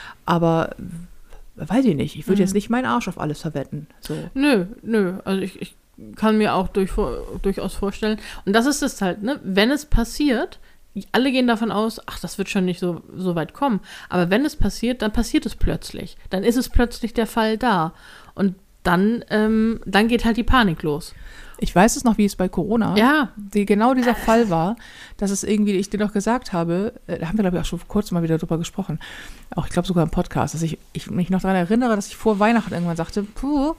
Aber weiß ich nicht, ich würde mhm. jetzt nicht meinen Arsch auf alles verwetten. So. Nö, nö. Also ich, ich kann mir auch durch, durchaus vorstellen. Und das ist es halt, ne? Wenn es passiert, alle gehen davon aus, ach, das wird schon nicht so, so weit kommen. Aber wenn es passiert, dann passiert es plötzlich. Dann ist es plötzlich der Fall da. Und dann, ähm, dann geht halt die Panik los. Ich weiß es noch, wie es bei Corona, ja. die, genau dieser Fall war, dass es irgendwie, ich dir noch gesagt habe, da haben wir, glaube ich, auch schon vor kurzem mal wieder drüber gesprochen, auch ich glaube sogar im Podcast, dass ich, ich mich noch daran erinnere, dass ich vor Weihnachten irgendwann sagte, puh,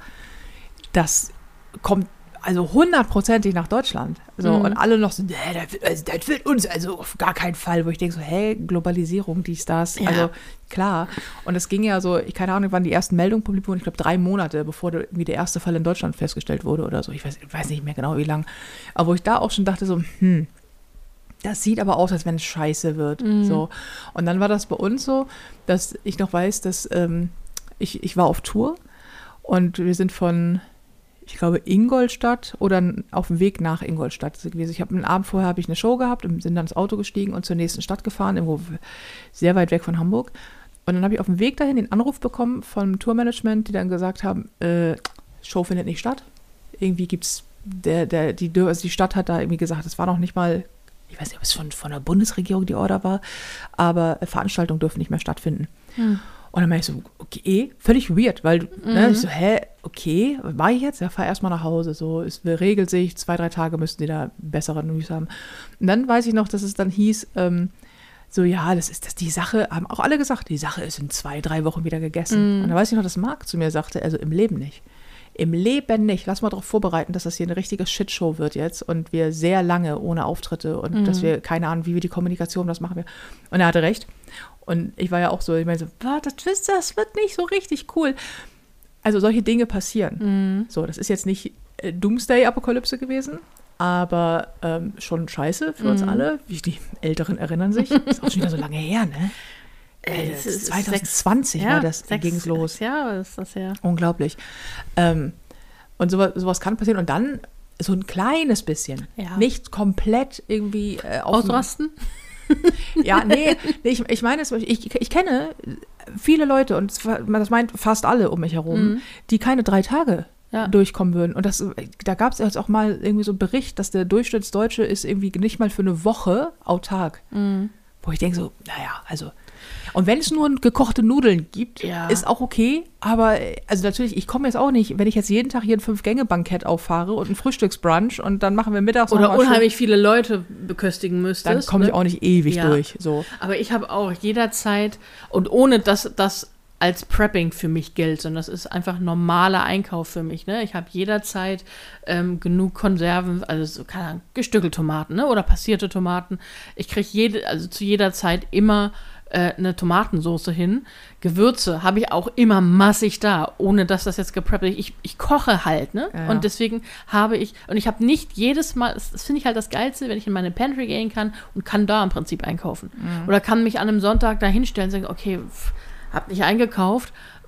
das kommt also hundertprozentig nach Deutschland. So, mhm. Und alle noch so, nee, das, also, das wird uns, also auf gar keinen Fall, wo ich denke so, hey, Globalisierung, dies, das, ja. also klar. Und es ging ja so, ich keine Ahnung, wann die ersten Meldungen publik wurden, ich glaube drei Monate, bevor irgendwie der erste Fall in Deutschland festgestellt wurde oder so. Ich weiß, ich weiß nicht mehr genau, wie lang. Aber wo ich da auch schon dachte so, hm, das sieht aber aus, als wenn es scheiße wird. Mhm. So. Und dann war das bei uns so, dass ich noch weiß, dass ähm, ich, ich war auf Tour und wir sind von ich glaube, Ingolstadt oder auf dem Weg nach Ingolstadt gewesen. Ich habe einen Abend vorher habe ich eine Show gehabt und sind dann ins Auto gestiegen und zur nächsten Stadt gefahren, irgendwo sehr weit weg von Hamburg. Und dann habe ich auf dem Weg dahin den Anruf bekommen vom Tourmanagement, die dann gesagt haben, äh, Show findet nicht statt. Irgendwie gibt's, der, der, die, also die Stadt hat da irgendwie gesagt, es war noch nicht mal, ich weiß nicht, ob es von, von der Bundesregierung die Order war, aber Veranstaltungen dürfen nicht mehr stattfinden. Hm. Und dann meinte ich so, okay, völlig weird, weil, mhm. ne, ich so, hä, okay, was mache ich jetzt? Ja, fahr erstmal nach Hause, so, es regelt sich, zwei, drei Tage müssten die da bessere News haben. Und dann weiß ich noch, dass es dann hieß, ähm, so, ja, das ist das, die Sache, haben auch alle gesagt, die Sache ist in zwei, drei Wochen wieder gegessen. Mhm. Und dann weiß ich noch, dass Marc zu mir sagte, also im Leben nicht. Im Leben nicht. Lass mal darauf vorbereiten, dass das hier eine richtige Shitshow wird jetzt und wir sehr lange ohne Auftritte und mhm. dass wir, keine Ahnung, wie wir die Kommunikation, das machen wir. Und er hatte recht. Und ich war ja auch so, ich meine so, das, das wird nicht so richtig cool. Also solche Dinge passieren. Mhm. So, das ist jetzt nicht äh, Doomsday-Apokalypse gewesen, aber ähm, schon scheiße für mhm. uns alle. Wie die Älteren erinnern sich. Das ist auch schon wieder so lange her, ne? Äh, das ist zwanzig zwanzig sechs, war das, ja, ging es los. Ja, ist das ja. Unglaublich. Ähm, und sowas, sowas kann passieren. Und dann so ein kleines bisschen. Ja. Nicht komplett irgendwie äh, ausrasten? Ja, nee, nee ich, ich meine, ich, ich kenne viele Leute, und das meint fast alle um mich herum, mhm. die keine drei Tage ja. durchkommen würden. Und das, da gab es jetzt auch mal irgendwie so einen Bericht, dass der Durchschnittsdeutsche ist irgendwie nicht mal für eine Woche autark. Mhm. Wo ich denke so, naja, also und wenn es nur gekochte Nudeln gibt, ja. ist auch okay, aber also natürlich, ich komme jetzt auch nicht, wenn ich jetzt jeden Tag hier ein Fünf-Gänge-Bankett auffahre und ein Frühstücksbrunch und dann machen wir mittags oder unheimlich viele Leute beköstigen müsstest. Dann komme ich ne? auch nicht ewig ja. durch. So. Aber ich habe auch jederzeit, und ohne dass das als Prepping für mich gilt, sondern das ist einfach normaler Einkauf für mich. Ne? Ich habe jederzeit ähm, genug Konserven, also so, keine Ahnung, gestückelte Tomaten, ne? Oder passierte Tomaten. Ich kriege jede, also zu jeder Zeit immer äh, eine Tomatensoße hin. Gewürze habe ich auch immer massig da, ohne dass das jetzt gepreppt ist. Ich, ich koche halt, ne? Ja. Und deswegen habe ich, und ich habe nicht jedes Mal, das, das finde ich halt das Geilste, wenn ich in meine Pantry gehen kann und kann da im Prinzip einkaufen. Mhm. Oder kann mich an einem Sonntag da hinstellen und sagen, okay, pff, hab nicht eingekauft,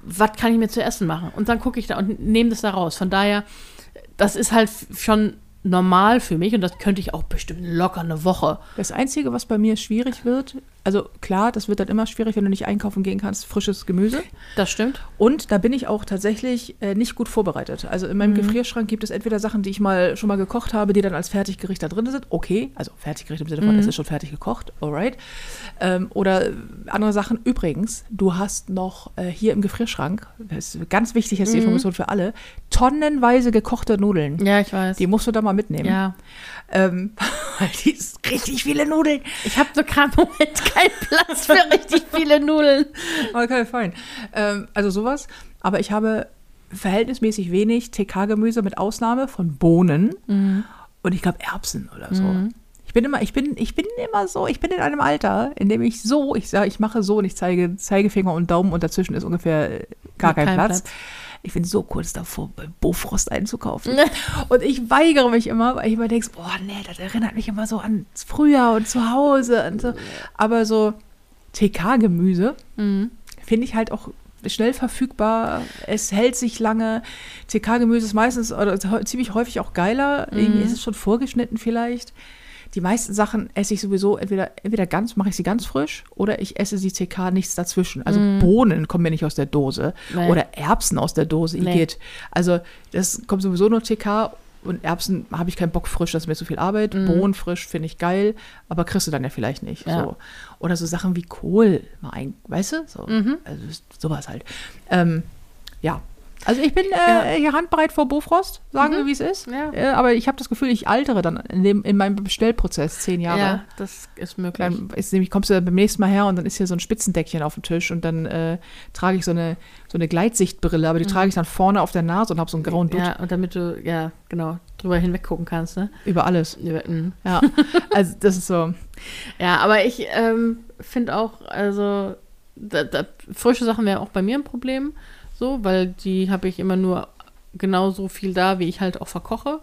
was kann ich mir zu essen machen? Und dann gucke ich da und nehme das da raus. Von daher, das ist halt schon normal für mich und das könnte ich auch bestimmt locker eine Woche. Das Einzige, was bei mir schwierig wird, also klar, das wird dann immer schwierig, wenn du nicht einkaufen gehen kannst, frisches Gemüse. Das stimmt. Und da bin ich auch tatsächlich äh, nicht gut vorbereitet. Also in meinem mhm. Gefrierschrank gibt es entweder Sachen, die ich mal schon mal gekocht habe, die dann als Fertiggericht da drin sind. Okay, also Fertiggericht im Sinne von, mhm. es ist schon fertig gekocht, alright. Ähm, oder andere Sachen. Übrigens, du hast noch äh, hier im Gefrierschrank, das ist ganz wichtig, das ist die mhm. Information für alle, tonnenweise gekochte Nudeln. Ja, ich weiß. Die musst du da mal mitnehmen. Ja. Ähm, weil die ist richtig viele Nudeln. Ich habe so gerade im Moment keinen Platz für richtig viele Nudeln. Okay, fein. Ähm, also sowas. Aber ich habe verhältnismäßig wenig T K-Gemüse mit Ausnahme von Bohnen Mhm. und ich glaube Erbsen oder so. Mhm. Ich bin immer, ich bin, ich bin immer so, ich bin in einem Alter, in dem ich so, ich sage, ich mache so und ich zeige Zeigefinger und Daumen und dazwischen ist ungefähr gar kein, kein Platz. Platz. Ich bin so kurz davor, bei Bofrost einzukaufen. Und ich weigere mich immer, weil ich immer denke, boah, nee, das erinnert mich immer so an Frühjahr und zu Hause und so. Aber so T K-Gemüse Mhm. finde ich halt auch schnell verfügbar. Es hält sich lange. T K-Gemüse ist meistens oder ziemlich häufig auch geiler. Mhm. Irgendwie ist es schon vorgeschnitten vielleicht. Die meisten Sachen esse ich sowieso entweder, entweder ganz, mache ich sie ganz frisch oder ich esse sie T K, nichts dazwischen. Also Mm. Bohnen kommen mir nicht aus der Dose Nee. oder Erbsen aus der Dose. Nee. Geht. Also das kommt sowieso nur T K und Erbsen habe ich keinen Bock frisch, das ist mir zu viel Arbeit. Mm. Bohnen frisch finde ich geil, aber kriegst du dann ja vielleicht nicht. Ja. So. Oder so Sachen wie Kohl, mal ein, weißt du? So. Mhm. Also sowas halt. Ähm, ja. Also ich bin äh, Ja. hier handbereit vor Bofrost, sagen Mhm. wir, wie es ist. Ja. Äh, aber ich habe das Gefühl, ich altere dann in, dem, in meinem Bestellprozess zehn Jahre. Ja, das ist möglich. Dann ist nämlich, kommst du dann beim nächsten Mal her und dann ist hier so ein Spitzendeckchen auf dem Tisch und dann äh, trage ich so eine, so eine Gleitsichtbrille, aber die Mhm. trage ich dann vorne auf der Nase und habe so einen grauen Dutt Ja, und damit du, ja, genau, drüber hinweg gucken kannst, ne? über alles. Über, mhm. Ja, also das ist so. Ja, aber ich ähm, finde auch, also da, da, frische Sachen wären auch bei mir ein Problem, so, weil die habe ich immer nur genauso viel da, wie ich halt auch verkoche.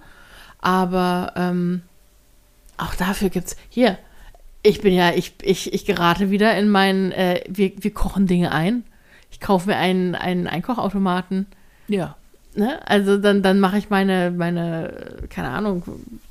Aber ähm, auch dafür gibt's hier. Ich bin ja, ich, ich, ich gerate wieder in meinen, äh, wir, wir kochen Dinge ein. Ich kaufe mir einen, einen Einkochautomaten. Ja. Ne? Also dann, dann mache ich meine, meine, keine Ahnung,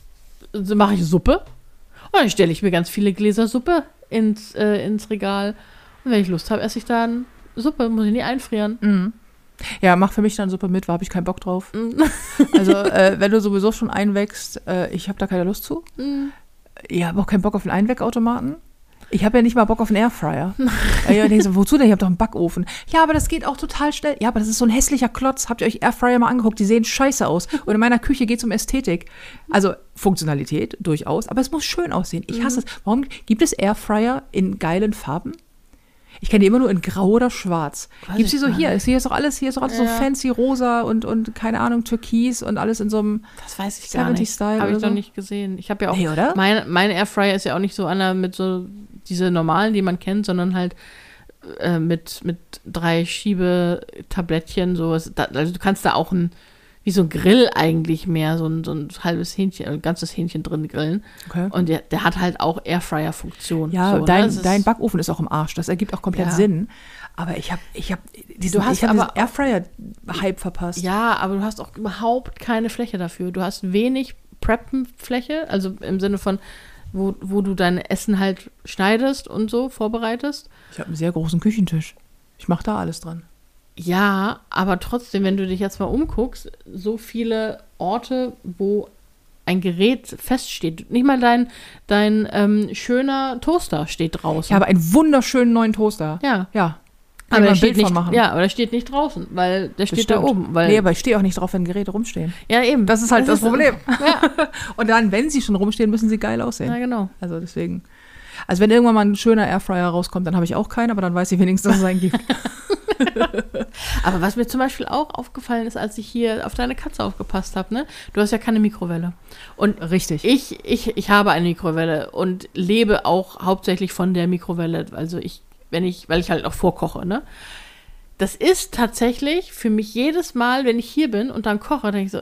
so mache ich Suppe. Und dann stelle ich mir ganz viele Gläser Suppe ins, äh, ins Regal. Und wenn ich Lust habe, esse ich dann Suppe, muss ich nie einfrieren. Mhm. Ja, mach für mich dann Suppe mit, habe ich keinen Bock drauf. Also, äh, wenn du sowieso schon einwächst, äh, ich habe da keine Lust zu. Mhm. Ich habe auch keinen Bock auf einen Einwegautomaten. Ich habe ja nicht mal Bock auf einen Airfryer. Weil ich denke so, wozu denn? Ich habe doch einen Backofen. Ja, aber das geht auch total schnell. Ja, aber das ist so ein hässlicher Klotz. Habt ihr euch Airfryer mal angeguckt? Die sehen scheiße aus. Und in meiner Küche geht es um Ästhetik. Also Funktionalität durchaus, aber es muss schön aussehen. Ich hasse es. Warum gibt es Airfryer in geilen Farben? Ich kenne die immer nur in grau oder schwarz. Gibt es die so hier? Hier ist doch alles, hier ist doch alles Ja. so fancy rosa und, und keine Ahnung, türkis und alles in so einem Das weiß ich gar nicht. siebzig-Style Habe ich oder noch so? nicht gesehen. Ich habe ja auch, Nee, oder? Mein, mein Airfryer ist ja auch nicht so einer mit so diese normalen, die man kennt, sondern halt äh, mit, mit drei Schiebetablettchen. So. Also du kannst da auch ein, wie so ein Grill eigentlich mehr, so ein, so ein halbes Hähnchen, ein ganzes Hähnchen drin grillen. Okay. Und der, der hat halt auch Airfryer-Funktion. Ja, so, dein, ne? Das ist- dein Backofen ist auch im Arsch. Das ergibt auch komplett Ja. Sinn. Aber ich habe ich hab diesen, Du hast ich hab aber- diesen Airfryer-Hype verpasst. Ja, aber du hast auch überhaupt keine Fläche dafür. Du hast wenig Preppen-Fläche, also im Sinne von, wo, wo du dein Essen halt schneidest und so vorbereitest. Ich habe einen sehr großen Küchentisch. Ich mache da alles dran. Ja, aber trotzdem, wenn du dich jetzt mal umguckst, so viele Orte, wo ein Gerät feststeht. Nicht mal dein, dein ähm, schöner Toaster steht draußen. Ich habe einen wunderschönen neuen Toaster. ja, Ja. aber Kann der man ein steht Bild von nicht, machen. ja, aber der steht nicht draußen, weil der Das steht da stimmt. oben. Weil, Nee, aber ich stehe auch nicht drauf, wenn Geräte rumstehen. ja, eben. Das ist halt das, ist- Problem. Ja, Und dann, wenn sie schon rumstehen, müssen sie geil aussehen. ja, genau. Also deswegen. Also wenn irgendwann mal ein schöner Airfryer rauskommt, dann habe ich auch keinen, aber dann weiß ich wenigstens, dass es einen gibt. Aber was mir zum Beispiel auch aufgefallen ist, als ich hier auf deine Katze aufgepasst habe, ne? Du hast ja keine Mikrowelle. Und Richtig. ich, ich, ich habe eine Mikrowelle und lebe auch hauptsächlich von der Mikrowelle. Also ich, wenn ich, weil ich halt auch vorkoche, ne? Das ist tatsächlich für mich jedes Mal, wenn ich hier bin und dann koche, denke ich so,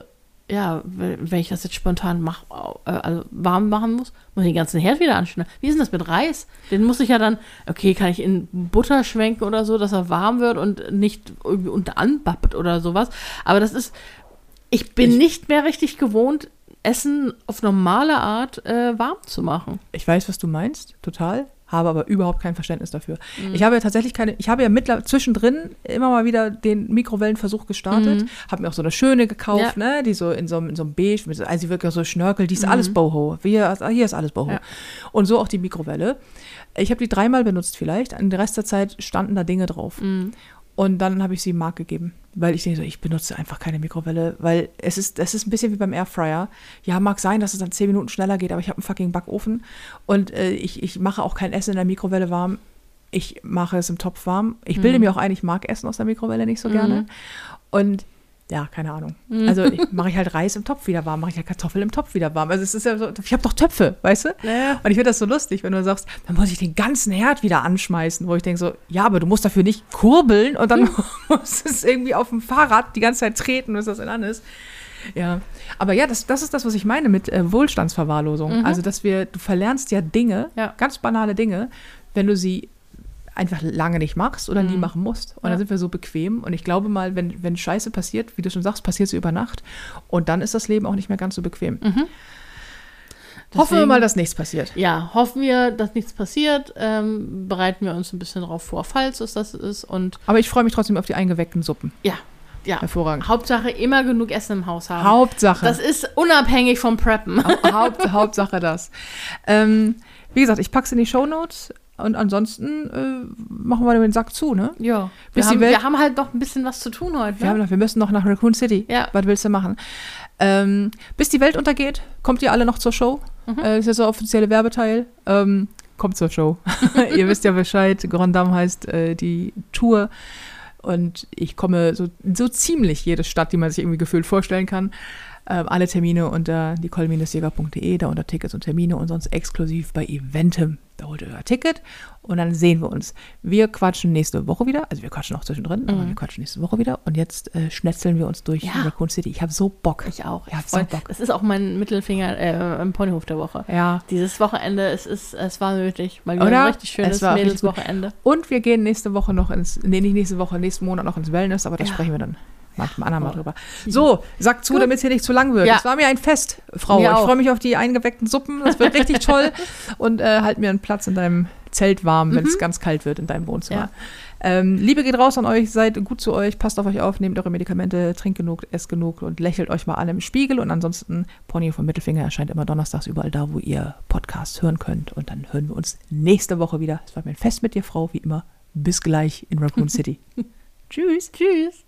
ja, wenn ich das jetzt spontan mach, äh, also warm machen muss, muss ich den ganzen Herd wieder anschneiden. Wie ist denn das mit Reis? Den muss ich ja dann, okay, kann ich in Butter schwenken oder so, dass er warm wird und nicht irgendwie unter anbappt oder sowas. Aber das ist, ich bin ich, nicht mehr richtig gewohnt, Essen auf normale Art äh, warm zu machen. Ich weiß, was du meinst, total. Habe aber überhaupt kein Verständnis dafür. Mhm. Ich habe ja tatsächlich keine, ich habe ja mittlerweile zwischendrin immer mal wieder den Mikrowellenversuch gestartet, mhm. habe mir auch so eine schöne gekauft, ja. ne, die so in so, in so einem Beige, mit so, also wirklich so Schnörkel, die ist mhm. alles Boho. Hier, hier ist alles Boho. Ja. Und so auch die Mikrowelle. Ich habe die dreimal benutzt vielleicht, an den Rest der Zeit standen da Dinge drauf. Mhm. Und dann habe ich sie Marc gegeben, weil ich denke so, ich benutze einfach keine Mikrowelle, weil es ist, es ist ein bisschen wie beim Airfryer. Ja, mag sein, dass es dann zehn Minuten schneller geht, aber ich habe einen fucking Backofen und äh, ich, ich mache auch kein Essen in der Mikrowelle warm. Ich mache es im Topf warm. Ich bilde mhm. mir auch ein, ich mag Essen aus der Mikrowelle nicht so gerne. Mhm. Und ja, keine Ahnung. Also ich, mache ich halt Reis im Topf wieder warm, mache ich halt Kartoffeln im Topf wieder warm. Also es ist ja so, ich habe doch Töpfe, weißt du? Ja. Und ich finde das so lustig, wenn du sagst, dann muss ich den ganzen Herd wieder anschmeißen, wo ich denke so, ja, aber du musst dafür nicht kurbeln und dann musst du es irgendwie auf dem Fahrrad die ganze Zeit treten, bis das in an ist. Ja, aber ja, das, das ist das, was ich meine mit äh, Wohlstandsverwahrlosung. Mhm. Also, dass wir, du verlernst ja Dinge, ja. ganz banale Dinge, wenn du sie einfach lange nicht machst oder mhm. nie machen musst. Und ja. dann sind wir so bequem. Und ich glaube mal, wenn, wenn Scheiße passiert, wie du schon sagst, passiert sie über Nacht. Und dann ist das Leben auch nicht mehr ganz so bequem. Mhm. Deswegen, hoffen wir mal, dass nichts passiert. Ja, hoffen wir, dass nichts passiert. Ähm, bereiten wir uns ein bisschen darauf vor, falls es das ist. Und aber ich freue mich trotzdem auf die eingeweckten Suppen. Ja, ja. Hervorragend. Hauptsache immer genug Essen im Haus haben. Hauptsache. Das ist unabhängig vom Preppen. Haupt, Hauptsache das. Ähm, wie gesagt, ich packe es in die Shownotes. Und ansonsten äh, machen wir den Sack zu, ne? Ja. Wir haben, Welt, wir haben halt noch ein bisschen was zu tun heute. Ne? Wir, haben noch, wir müssen noch nach Raccoon City. Ja. Was willst du machen? Ähm, bis die Welt untergeht, kommt ihr alle noch zur Show. Mhm. Äh, das ist ja so der offizielle Werbeteil. Ähm, kommt zur Show. Ihr wisst ja Bescheid. Grand Dame heißt äh, die Tour. Und ich komme so, so ziemlich jede Stadt, die man sich irgendwie gefühlt vorstellen kann. Ähm, alle Termine unter nicole Jäger punkt de, da unter Tickets und Termine und sonst exklusiv bei Eventim. Da holt ihr euer Ticket und dann sehen wir uns. Wir quatschen nächste Woche wieder, also wir quatschen auch zwischendrin, mhm. aber wir quatschen nächste Woche wieder und jetzt äh, schnetzeln wir uns durch ja. Raccoon City. Ich habe so Bock. Ich auch. Ich habe so Bock. Das ist auch mein Mittelfinger äh, im Ponyhof der Woche. Ja. Dieses Wochenende, es, ist, es war nötig, mal wieder ein richtig schönes Mädelswochenende. Und wir gehen nächste Woche noch ins, nee, nicht nächste Woche, nächsten Monat noch ins Wellness, aber da ja. sprechen wir dann manchmal andermal drüber. So, sag zu, damit es hier nicht zu lang wird. Es ja. war mir ein Fest, Frau. Mir ich freue mich auf die eingeweckten Suppen. Das wird richtig toll. Und äh, halt mir einen Platz in deinem Zelt warm, wenn es mhm. ganz kalt wird in deinem Wohnzimmer. Ja. Ähm, Liebe geht raus an euch, seid gut zu euch, passt auf euch auf, nehmt eure Medikamente, trinkt genug, esst genug und lächelt euch mal alle im Spiegel. Und ansonsten, Pony vom Mittelfinger erscheint immer donnerstags überall da, wo ihr Podcasts hören könnt. Und dann hören wir uns nächste Woche wieder. Es war mir ein Fest mit dir, Frau, wie immer. Bis gleich in Raccoon City. Tschüss. Tschüss.